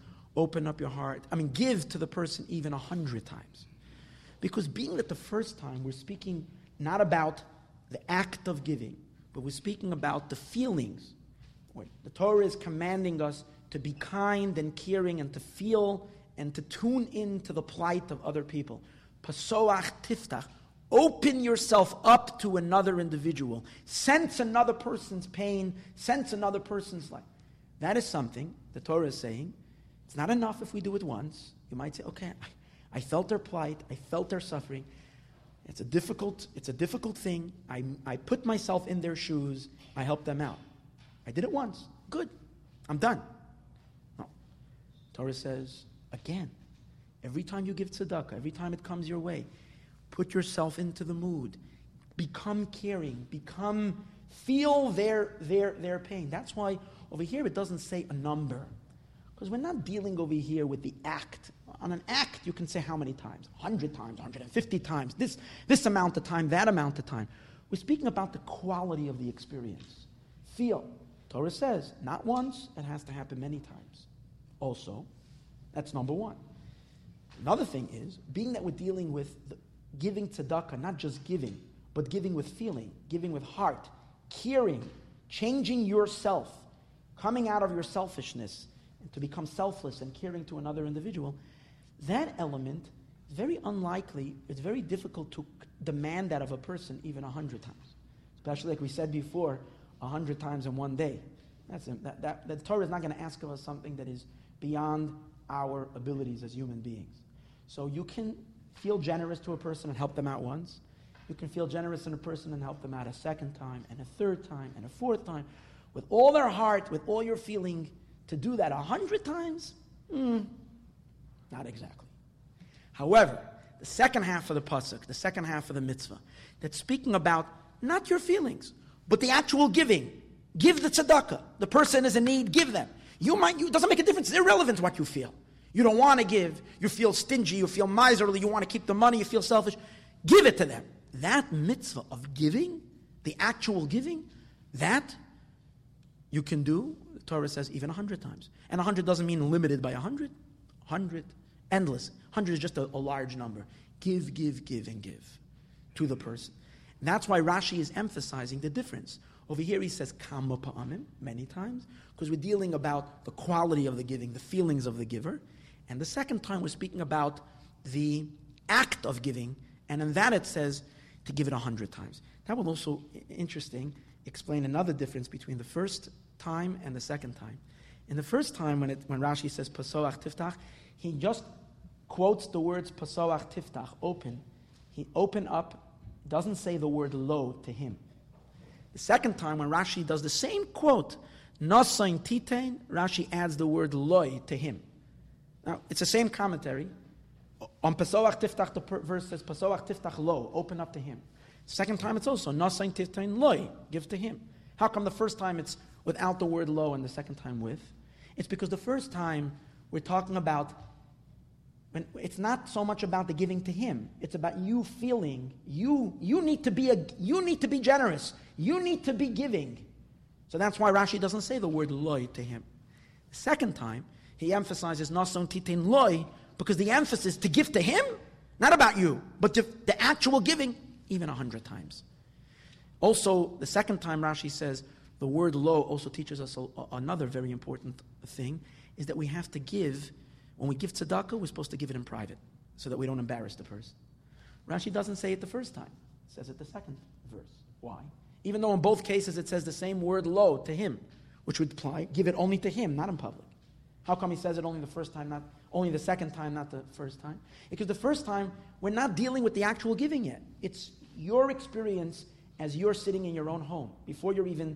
give to the person even 100 times. Because being that the first time, we're speaking not about the act of giving, but we're speaking about the feelings. The Torah is commanding us to be kind and caring and to feel and to tune in to the plight of other people. Pasoach tiftach. Open yourself up to another individual. Sense another person's pain. Sense another person's life. That is something the Torah is saying. It's not enough if we do it once. You might say, okay, I felt their plight. I felt their suffering. It's a difficult thing. I put myself in their shoes. I helped them out. I did it once. Good. I'm done. No. Torah says, again, every time you give tzedakah, every time it comes your way, put yourself into the mood. Become caring. Feel their pain. That's why over here it doesn't say a number. Because we're not dealing over here with the act. On an act, you can say how many times? 100 times, 150 times, this amount of time, that amount of time. We're speaking about the quality of the experience. Feel. Torah says, not once, it has to happen many times. Also, that's number one. Another thing is, being that we're dealing with giving tzedakah, not just giving, but giving with feeling, giving with heart, caring, changing yourself, coming out of your selfishness, and to become selfless and caring to another individual, that element is very unlikely, it's very difficult to demand that of a person even 100 times. Especially like we said before, 100 times in one day. The Torah is not going to ask of us something that is beyond our abilities as human beings. So you can feel generous to a person and help them out once. You can feel generous in a person and help them out a second time, and a third time, and a fourth time. With all their heart, with all your feeling, to do that 100 times? Not exactly. However, the second half of the pasuk, the second half of the mitzvah, that's speaking about not your feelings, but the actual giving. Give the tzedakah. The person is in need, give them. It doesn't make a difference. It's irrelevant what you feel. You don't want to give. You feel stingy. You feel miserly. You want to keep the money. You feel selfish. Give it to them. That mitzvah of giving, the actual giving, that you can do, the Torah says, even 100 times. And 100 doesn't mean limited by 100. 100, endless. 100 is just a large number. Give, and give to the person. And that's why Rashi is emphasizing the difference. Over here he says, kama pa'amim, many times, because we're dealing about the quality of the giving, the feelings of the giver. And the second time we're speaking about the act of giving, and in that it says to give it 100 times. That will also, interesting, explain another difference between the first time and the second time. In the first time, when Rashi says pasoach tiftach, he just quotes the words pasoach tiftach, open. He open up, doesn't say the word lo to him. The second time, when Rashi does the same quote, nasain titain, Rashi adds the word loy to him. Now, it's the same commentary. On pasoach tiftach, the verse says pasoach tiftach lo, open up to him. Second time, it's also nasain titain loy, give to him. How come the first time it's without the word lo and the second time with? It's because the first time we're talking about, it's not so much about the giving to him. It's about you feeling you need to be generous. You need to be giving. So that's why Rashi doesn't say the word loy to him. The second time he emphasizes nason titin loy because the emphasis is to give to him, not about you, but the actual giving, even 100 times. Also, the second time Rashi says the word lo also teaches us another very important thing, is that we have to give. When we give tzedakah, we're supposed to give it in private so that we don't embarrass the person. Rashi doesn't say it the first time. It says it the second verse. Why? Even though in both cases it says the same word lo to him, which would imply give it only to him, not in public. How come he says it only the first time, not only the second time, not the first time? Because the first time, we're not dealing with the actual giving yet. It's your experience as you're sitting in your own home, before you're doing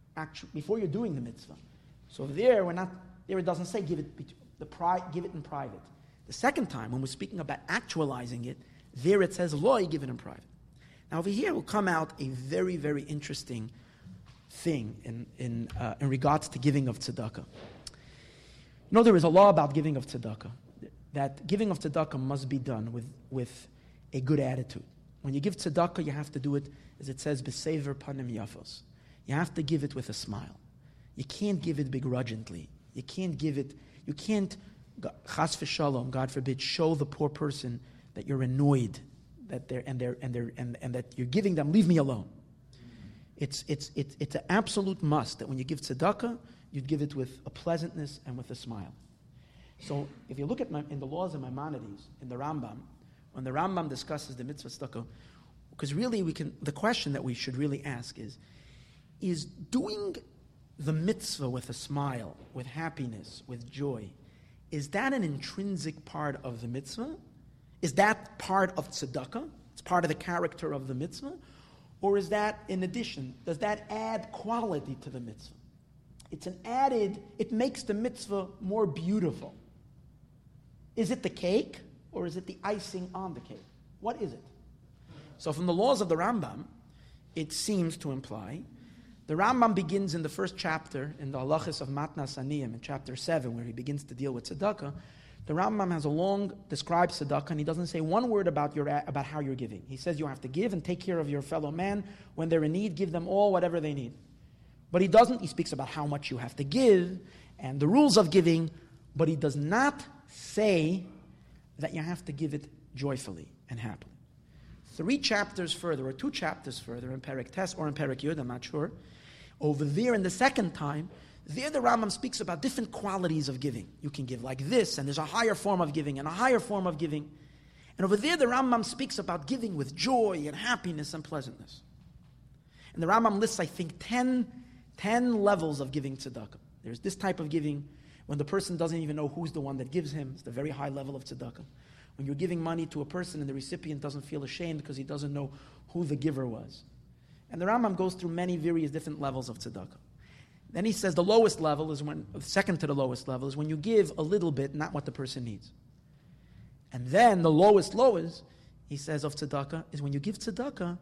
the mitzvah. So there it doesn't say give it in private. The second time, when we're speaking about actualizing it, there it says, loy, give it in private. Now over here will come out a very, very interesting thing in regards to giving of tzedakah. There is a law about giving of tzedakah, that giving of tzedakah must be done with a good attitude. When you give tzedakah, you have to do it, as it says, b'sever panim yafos. You have to give it with a smile. You can't give it begrudgingly. You can't, chas v'shalom, God forbid, show the poor person that you're annoyed that and that you're giving them, leave me alone. It's an absolute must that when you give tzedakah, you'd give it with a pleasantness and with a smile. So if you look at in the laws of Maimonides, in the Rambam, when the Rambam discusses the mitzvah tzedakah, because really the question that we should really ask is doing the mitzvah with a smile, with happiness, with joy, is that an intrinsic part of the mitzvah? Is that part of tzedakah? It's part of the character of the mitzvah? Or is that in addition? Does that add quality to the mitzvah? It makes the mitzvah more beautiful. Is it the cake or is it the icing on the cake? What is it? So from the laws of the Rambam, it seems to imply, the Rambam begins in the first chapter, in the Halachos of Matnas Aniyim, in chapter 7, where he begins to deal with tzedakah. The Rambam has a long described tzedakah, and he doesn't say one word about how you're giving. He says you have to give and take care of your fellow man. When they're in need, give them all whatever they need. But he speaks about how much you have to give and the rules of giving, but he does not say that you have to give it joyfully and happily. 3 chapters further, or 2 chapters further, in Perek Tes or in Perek Yud, I'm not sure, over there in the second time, there the Rambam speaks about different qualities of giving. You can give like this, and there's a higher form of giving, and a higher form of giving. And over there the Rambam speaks about giving with joy and happiness and pleasantness. And the Rambam lists, I think, 10 levels of giving tzedakah. There's this type of giving when the person doesn't even know who's the one that gives him. It's the very high level of tzedakah. When you're giving money to a person and the recipient doesn't feel ashamed because he doesn't know who the giver was. And the Rambam goes through many various different levels of tzedakah. Then he says the lowest level is second to the lowest level is when you give a little bit, not what the person needs. And then the lowest, he says, of tzedakah is when you give tzedakah,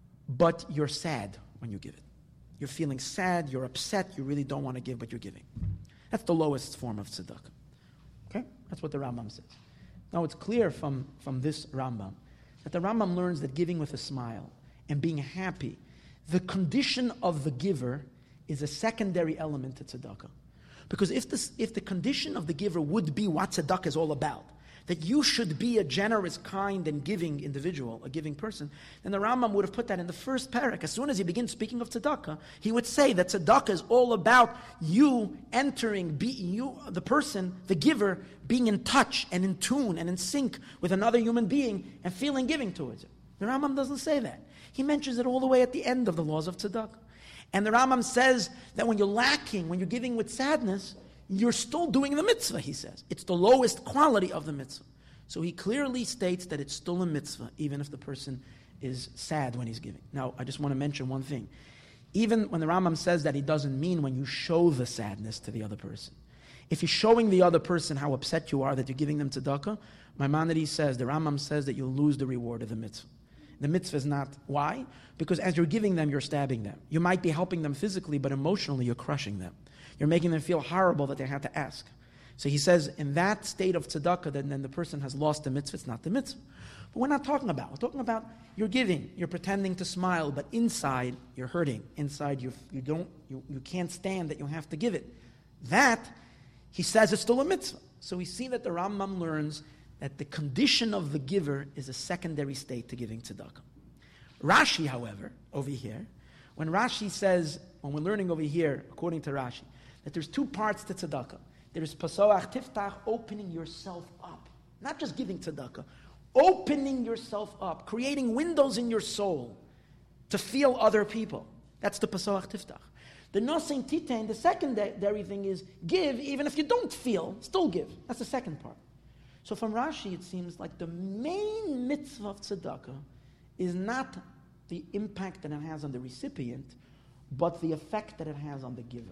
but you're sad when you give it. You're feeling sad, you're upset, you really don't want to give, but you're giving. That's the lowest form of tzedakah. Okay? That's what the Rambam says. Now it's clear from this Rambam that the Rambam learns that giving with a smile and being happy, the condition of the giver is a secondary element to tzedakah. Because if the condition of the giver would be what tzedakah is all about, that you should be a generous, kind, and giving individual, a giving person, then the Rambam would have put that in the first parak. As soon as he begins speaking of tzedakah, he would say that tzedakah is all about you entering, the person, the giver, being in touch and in tune and in sync with another human being and feeling giving towards it. The Rambam doesn't say that. He mentions it all the way at the end of the laws of tzedakah. And the Rambam says that when you're lacking, when you're giving with sadness, you're still doing the mitzvah, he says. It's the lowest quality of the mitzvah. So he clearly states that it's still a mitzvah, even if the person is sad when he's giving. Now, I just want to mention one thing. Even when the Rambam says that, he doesn't mean when you show the sadness to the other person. If you're showing the other person how upset you are that you're giving them tzedakah, Maimonides says, the Rambam says that you'll lose the reward of the mitzvah. The mitzvah is not. Why? Because as you're giving them, you're stabbing them. You might be helping them physically, but emotionally you're crushing them. You're making them feel horrible that they had to ask. So he says, in that state of tzedakah, then the person has lost the mitzvah. It's not the mitzvah. But we're not talking about. We're talking about you're giving, you're pretending to smile, but inside you're hurting. Inside you can't stand that you have to give it. That, he says, is still a mitzvah. So we see that the Rambam learns that the condition of the giver is a secondary state to giving tzedakah. Rashi, however, over here, when Rashi says, when we're learning over here, according to Rashi, that there's 2 parts to tzedakah. There is pasoach tiftach, opening yourself up. Not just giving tzedakah, opening yourself up, creating windows in your soul to feel other people. That's the pasoach tiftach. The nosein titein, the secondary thing is give, even if you don't feel, still give. That's the second part. So from Rashi, it seems like the main mitzvah of tzedakah is not the impact that it has on the recipient, but the effect that it has on the giver.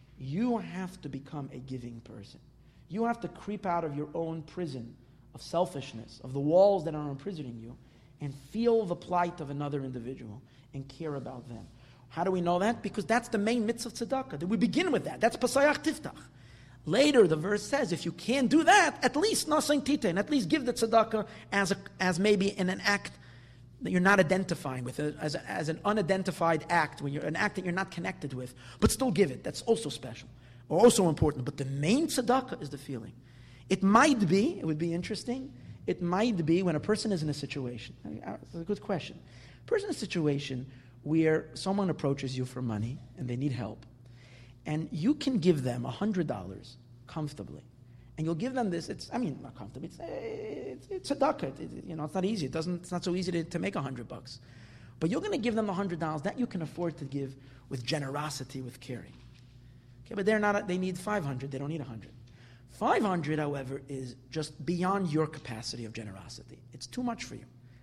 You have to become a giving person. You have to creep out of your own prison of selfishness, of the walls that are imprisoning you, and feel the plight of another individual and care about them. How do we know that? Because that's the main mitzvah of tzedakah. That we begin with that. That's pasayach tiftach. Later, the verse says, if you can't do that, at least nasain titain, at least give the tzedakah as maybe in an act that you're not identifying with, as an unidentified act, an act that you're not connected with, but still give it. That's also special, or also important. But the main tzedakah is the feeling. It would be interesting, it might be when a person is in a situation, it's a good question, a person in a situation where someone approaches you for money and they need help, and you can give them $100 comfortably, and you'll give them this. Not comfortably. It's tzedakah. It's not easy. It's not so easy to make $100, but you're going to give them $100 that you can afford to give with generosity, with caring. Okay, but they need 500. They don't need 100. 500, however, is just beyond your capacity of generosity. It's too much for you.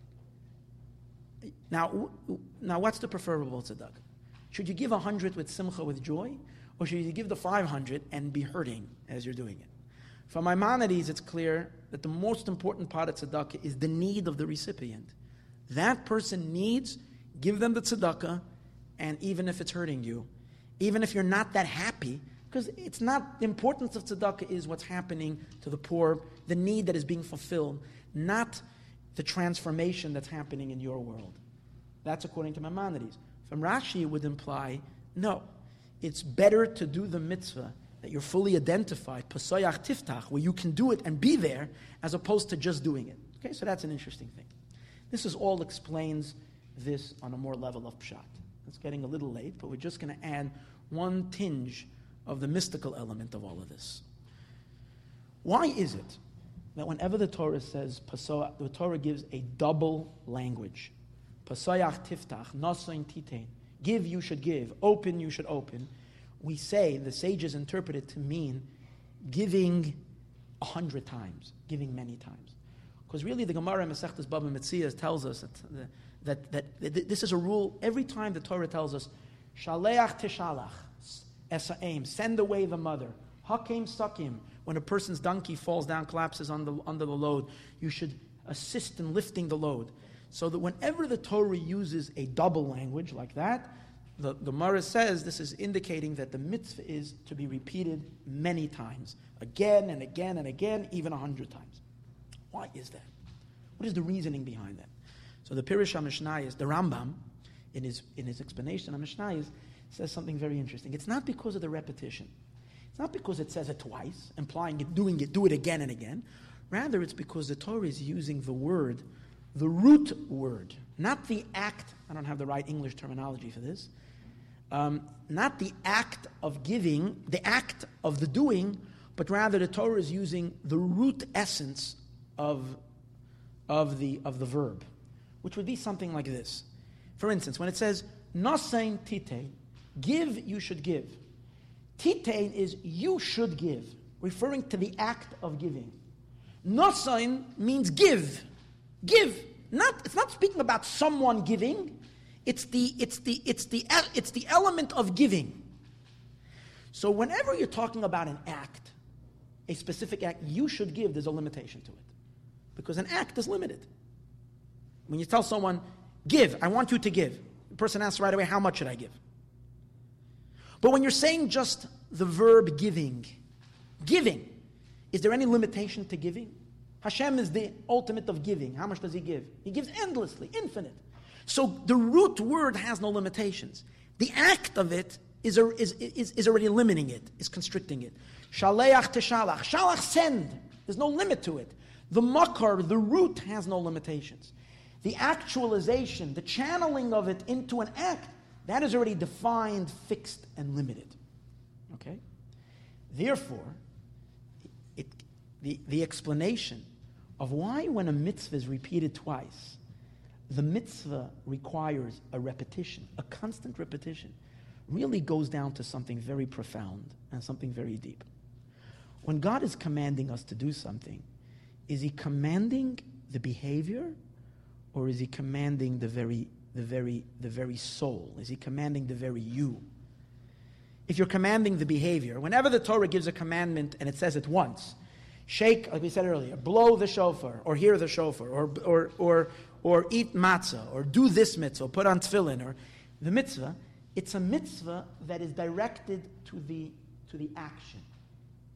Now, what's the preferable tzedakah? Should you give 100 with simcha, with joy, or should you give the 500 and be hurting as you're doing it? For Maimonides, it's clear that the most important part of tzedakah is the need of the recipient. That person needs, give them the tzedakah, and even if it's hurting you, even if you're not that happy, because it's not, the importance of tzedakah is what's happening to the poor, the need that is being fulfilled, not the transformation that's happening in your world. That's according to Maimonides. From Rashi, it would imply, no, it's better to do the mitzvah that you're fully identified, pasayach tiftach, where you can do it and be there, as opposed to just doing it. Okay, so that's an interesting thing. This is all explains this on a more level of pshat. It's getting a little late, but we're just going to add one tinge of the mystical element of all of this. Why is it that whenever the Torah says, the Torah gives a double language, pasayach tiftach, nasain titain, give, you should give, open, you should open, we say, the sages interpret it to mean giving 100 times, giving many times. Because really the Gemara in Masechtas Bava Metzia tells us that this is a rule. Every time the Torah tells us, shaleach tishalach, esa'im, send away the mother, hakim sakim, when a person's donkey falls down, collapses under the load, you should assist in lifting the load. So that whenever the Torah uses a double language like that, the Gemara says this is indicating that the mitzvah is to be repeated many times, again and again and again, even 100 times. Why is that? What is the reasoning behind that? So the Pirush HaMishnayos, the Rambam, in his explanation of Mishnayos, says something very interesting. It's not because of the repetition. It's not because it says it twice, implying it, do it again and again. Rather, it's because the Torah is using the word, the root word, not the act. I don't have the right English terminology for this. Not the act of giving, the act of the doing, but rather the Torah is using the root essence of the verb, which would be something like this. For instance, when it says nasain titain, give, you should give. Titain is you should give, referring to the act of giving. Nasain means give. Give. It's not speaking about someone giving. It's the element of giving. So whenever you're talking about an act, a specific act, you should give, there's a limitation to it. Because an act is limited. When you tell someone, give, I want you to give, the person asks right away, how much should I give? But when you're saying just the verb giving, is there any limitation to giving? Hashem is the ultimate of giving. How much does He give? He gives endlessly, infinite. So the root word has no limitations. The act of it is already limiting it, is constricting it. Shaleach teshalach. Shalach, send. There's no limit to it. The makar, the root, has no limitations. The actualization, the channeling of it into an act, that is already defined, fixed, and limited. Okay? Therefore, the explanation of why when a mitzvah is repeated twice, the mitzvah requires a repetition, a constant repetition, really goes down to something very profound and something very deep. When God is commanding us to do something, is He commanding the behavior, or is He commanding the very soul? Is He commanding the very you? If you're commanding the behavior, whenever the Torah gives a commandment and it says it once, shake, like we said earlier, blow the shofar, or hear the shofar, or eat matzah, or do this mitzvah, put on tefillin, or the mitzvah, it's a mitzvah that is directed to the action.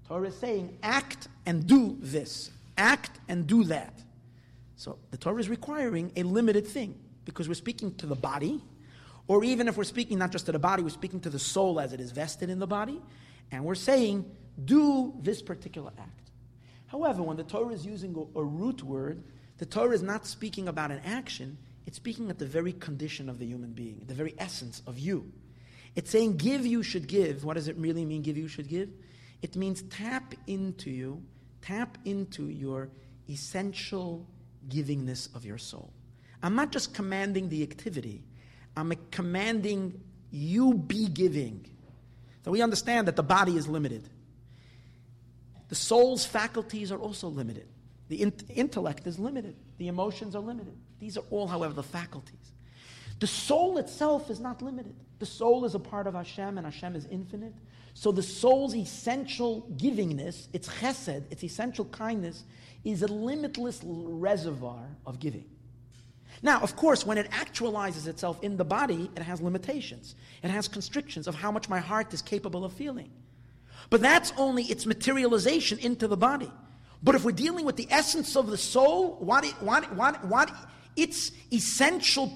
Torah is saying, act and do this. Act and do that. So the Torah is requiring a limited thing, because we're speaking to the body, or even if we're speaking not just to the body, we're speaking to the soul as it is vested in the body, and we're saying, do this particular act. However, when the Torah is using a root word, the Torah is not speaking about an action, it's speaking at the very condition of the human being, the very essence of you. It's saying, give, you should give. What does it really mean, give, you should give? It means tap into your essential givingness of your soul. I'm not just commanding the activity, I'm commanding you be giving. So we understand that the body is limited. The soul's faculties are also limited. The intellect is limited. The emotions are limited. These are all, however, the faculties. The soul itself is not limited. The soul is a part of Hashem, and Hashem is infinite. So the soul's essential givingness, its chesed, its essential kindness, is a limitless reservoir of giving. Now, of course, when it actualizes itself in the body, it has limitations. It has constrictions of how much my heart is capable of feeling. But that's only its materialization into the body. But if we're dealing with the essence of the soul, what its essential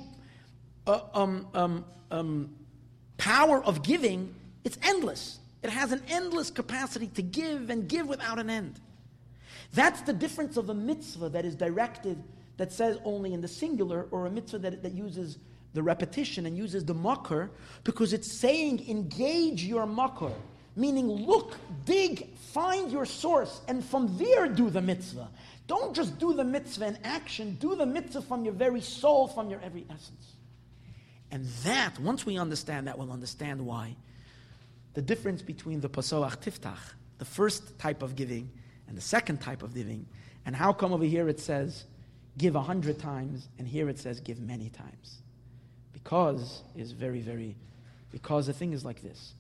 power of giving, it's endless. It has an endless capacity to give and give without an end. That's the difference of a mitzvah that is directed, that says only in the singular, or a mitzvah that uses the repetition and uses the makar, because it's saying engage your makar, meaning look, dig, find your source, and from there do the mitzvah. Don't just do the mitzvah in action, do the mitzvah from your very soul, from your every essence. And that, once we understand that, we'll understand why the difference between the Pasoach Tiftach, the first type of giving, and the second type of giving, and how come over here it says, give 100 times, and here it says, give many times. Because the thing is like this.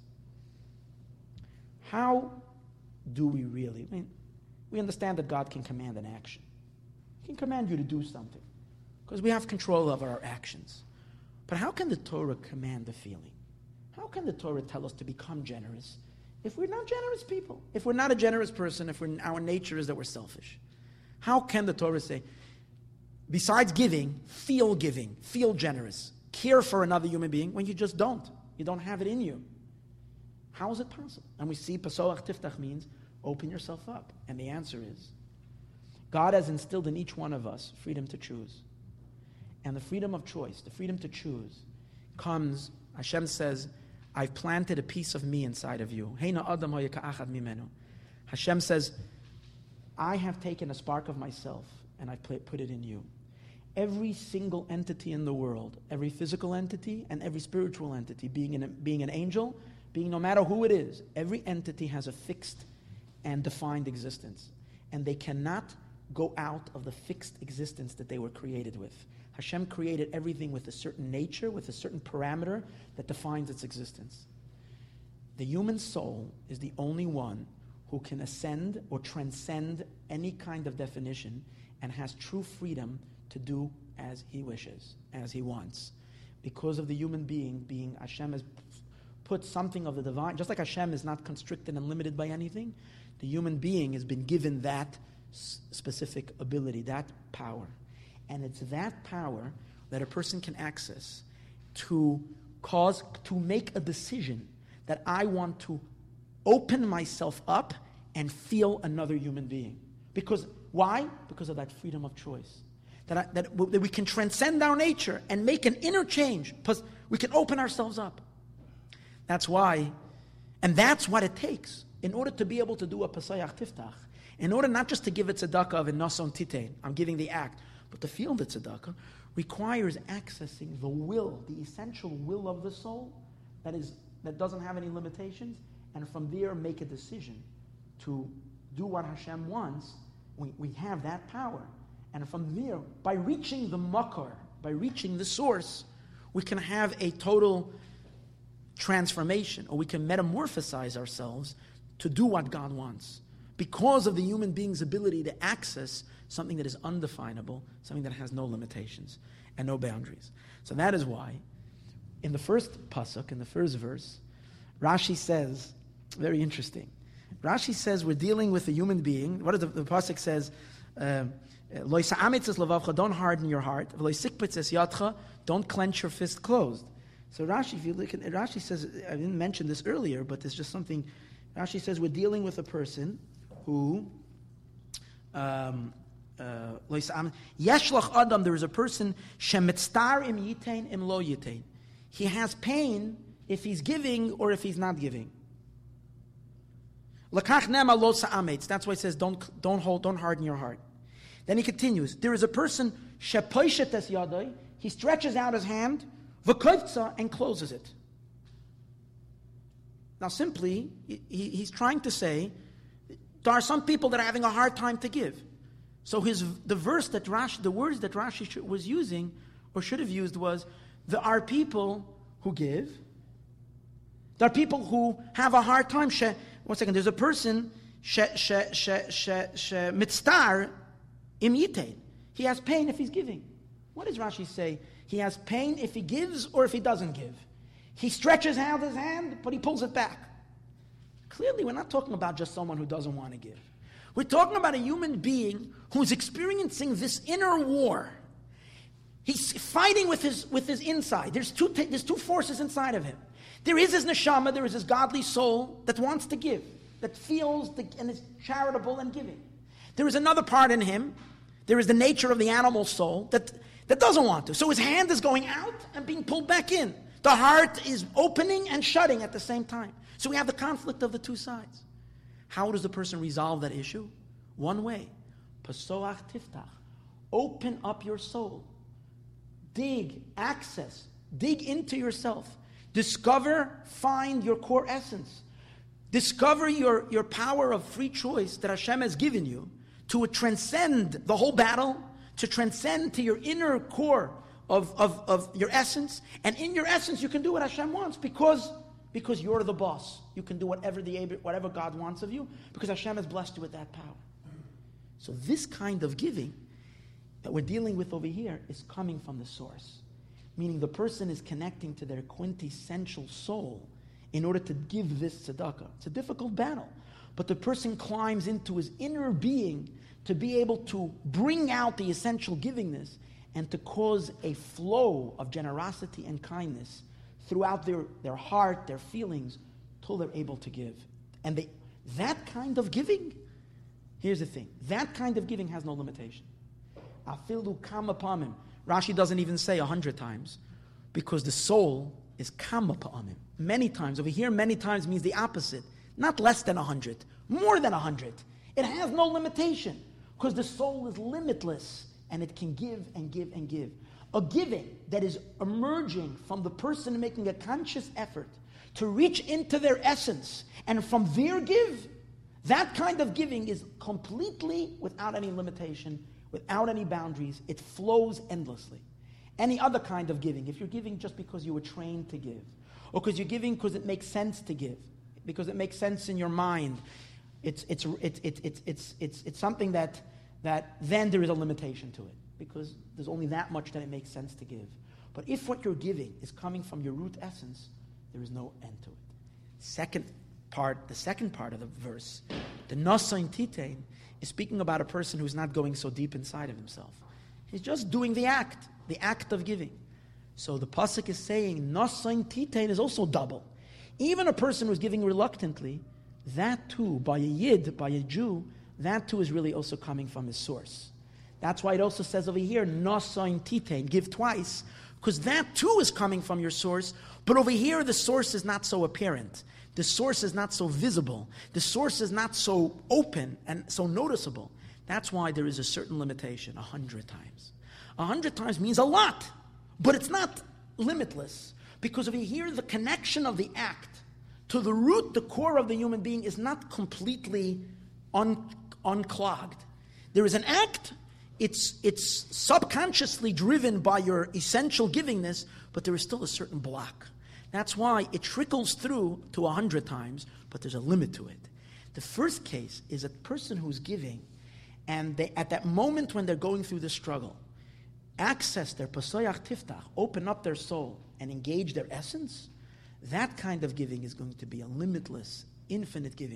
How do we really, we understand that God can command an action. He can command you to do something, because we have control of our actions. But how can the Torah command a feeling? How can the Torah tell us to become generous if we're not generous people? If we're not a generous person, if our nature is that we're selfish? How can the Torah say, besides giving, feel generous, care for another human being, when you just don't? You don't have it in you. How is it possible? And we see Pasoach Tiftach means open yourself up. And the answer is, God has instilled in each one of us freedom to choose. And the freedom of choice, the freedom to choose, comes, Hashem says, I've planted a piece of me inside of you. Hashem says, I have taken a spark of myself and I've put it in you. Every single entity in the world, every physical entity and every spiritual entity, being an angel, being no matter who it is, every entity has a fixed and defined existence. And they cannot go out of the fixed existence that they were created with. Hashem created everything with a certain nature, with a certain parameter that defines its existence. The human soul is the only one who can ascend or transcend any kind of definition and has true freedom to do as he wishes, as he wants. Because of the human being, Hashem has put something of the divine, just like Hashem is not constricted and limited by anything, the human being has been given that specific ability, that power. And it's that power that a person can access to make a decision that I want to open myself up and feel another human being. Because, why? Because of that freedom of choice. That we can transcend our nature and make an inner change. We can open ourselves up. That's why, and that's what it takes in order to be able to do a Pasoach Tiftach. In order not just to give a tzedakah of a nason titein, I'm giving the act, but to feel the tzedakah requires accessing the will, the essential will of the soul that doesn't have any limitations, and from there make a decision to do what Hashem wants. We have that power. And from there, by reaching the makar, by reaching the source, we can have a total transformation, or we can metamorphosize ourselves to do what God wants. Because of the human being's ability to access something that is undefinable, something that has no limitations and no boundaries. So that is why, in the first pasuk, in the first verse, Rashi says, very interesting, Rashi says we're dealing with a human being. What does the pasuk says? Don't harden your heart. Don't clench your fist closed. So Rashi, if you look at it, Rashi says, I didn't mention this earlier, but there's just something. Rashi says we're dealing with a person who Yeshlach Adam, there is a person shemitztar im yitain im lo yitain. He has pain if he's giving or if he's not giving. Lakach nema lo sa'ametz. That's why it says don't harden your heart. Then he continues. There is a person shepoishet es yadai. He stretches out his hand v'koivtza and closes it. Now, simply, he's trying to say there are some people that are having a hard time to give. So the words that Rashi was using, or should have used, was there are people who give. There are people who have a hard time. One second. There's a person mitztar im yitain. He has pain if he's giving. What does Rashi say? He has pain if he gives or if he doesn't give. He stretches out his hand, but he pulls it back. Clearly, we're not talking about just someone who doesn't want to give. We're talking about a human being who's experiencing this inner war. He's fighting with his inside. There's two forces inside of him. There is his neshama, there is his godly soul that wants to give, that feels and is charitable and giving. There is another part in him. There is the nature of the animal soul that doesn't want to. So his hand is going out and being pulled back in. The heart is opening and shutting at the same time. So we have the conflict of the two sides. How does the person resolve that issue? One way. Pasoach tiftach. Open up your soul. Dig into yourself. Discover, find your core essence. Discover your power of free choice that Hashem has given you to transcend the whole battle, to transcend to your inner core of your essence. And in your essence, you can do what Hashem wants because you're the boss. You can do whatever God wants of you because Hashem has blessed you with that power. So this kind of giving that we're dealing with over here is coming from the source. Meaning the person is connecting to their quintessential soul in order to give this tzedakah. It's a difficult battle. But the person climbs into his inner being to be able to bring out the essential givingness and to cause a flow of generosity and kindness throughout their heart, their feelings, till they're able to give. And that kind of giving, here's the thing, that kind of giving has no limitation. Afilu kama pamim. Rashi doesn't even say 100 times, because the soul is kama pamim. Many times. Over here, many times means the opposite. Not less than 100, more than 100. It has no limitation, because the soul is limitless, and it can give and give and give. A giving that is emerging from the person making a conscious effort to reach into their essence, and from there give, that kind of giving is completely without any limitation, without any boundaries. It flows endlessly. Any other kind of giving, if you're giving just because you were trained to give, or because you're giving because it makes sense to give, because it makes sense in your mind, it's something that then there is a limitation to it, because there's only that much that it makes sense to give. But if what you're giving is coming from your root essence, there is no end to it. The second part of the verse, the Nasain Titain, is speaking about a person who's not going so deep inside of himself. He's just doing the act of giving. So the pasuk is saying Nasain Titain is also double. Even a person who's giving reluctantly, that too, by a Yid, by a Jew, that too is really also coming from his source. That's why it also says over here, Nasain Titain, give twice, because that too is coming from your source, but over here the source is not so apparent. The source is not so visible. The source is not so open and so noticeable. That's why there is a certain limitation, 100 times. 100 times means a lot, but it's not limitless, because over here the connection of the act to the root, the core of the human being is not completely unclogged. There is an act, it's subconsciously driven by your essential givingness, but there is still a certain block. That's why it trickles through to 100 times, but there's a limit to it. The first case is a person who's giving, and they, at that moment when they're going through the struggle, access their pasoyach tiftach, open up their soul, and engage their essence. That kind of giving is going to be a limitless, infinite giving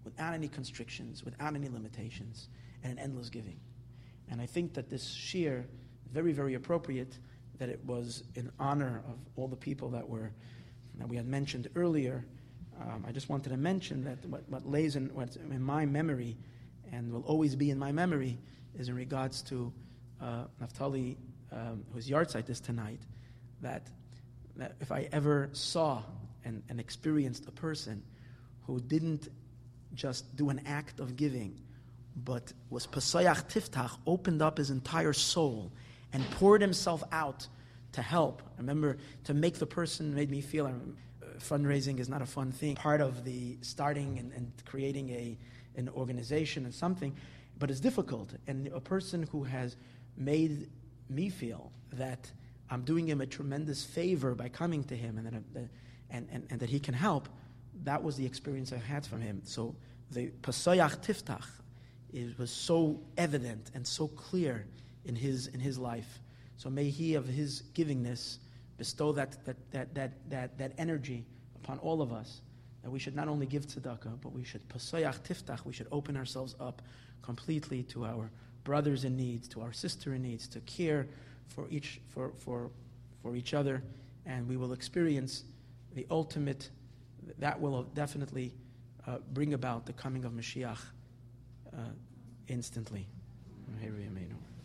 without any constrictions, without any limitations, and an endless giving. And I think that this shir is very, very appropriate, that it was in honor of all the people that we had mentioned earlier. I just wanted to mention that what's in my memory and will always be in my memory is in regards to Naftali, whose yahrzeit is tonight, that if I ever saw and experienced a person who didn't just do an act of giving, but was pasayach tiftach, opened up his entire soul and poured himself out to help. I remember, to make the person made me feel fundraising is not a fun thing. Part of the starting and creating an organization and something, but it's difficult. And a person who has made me feel that I'm doing him a tremendous favor by coming to him and that he can help, that was the experience I had from him. So the pasayach tiftach was so evident and so clear in his life. So may he of his givingness bestow that energy upon all of us, that we should not only give tzedakah, but we should pasayach tiftach, we should open ourselves up completely to our brothers in need, to our sister in needs, to care for each other, and we will experience the ultimate. That will definitely bring about the coming of Mashiach instantly.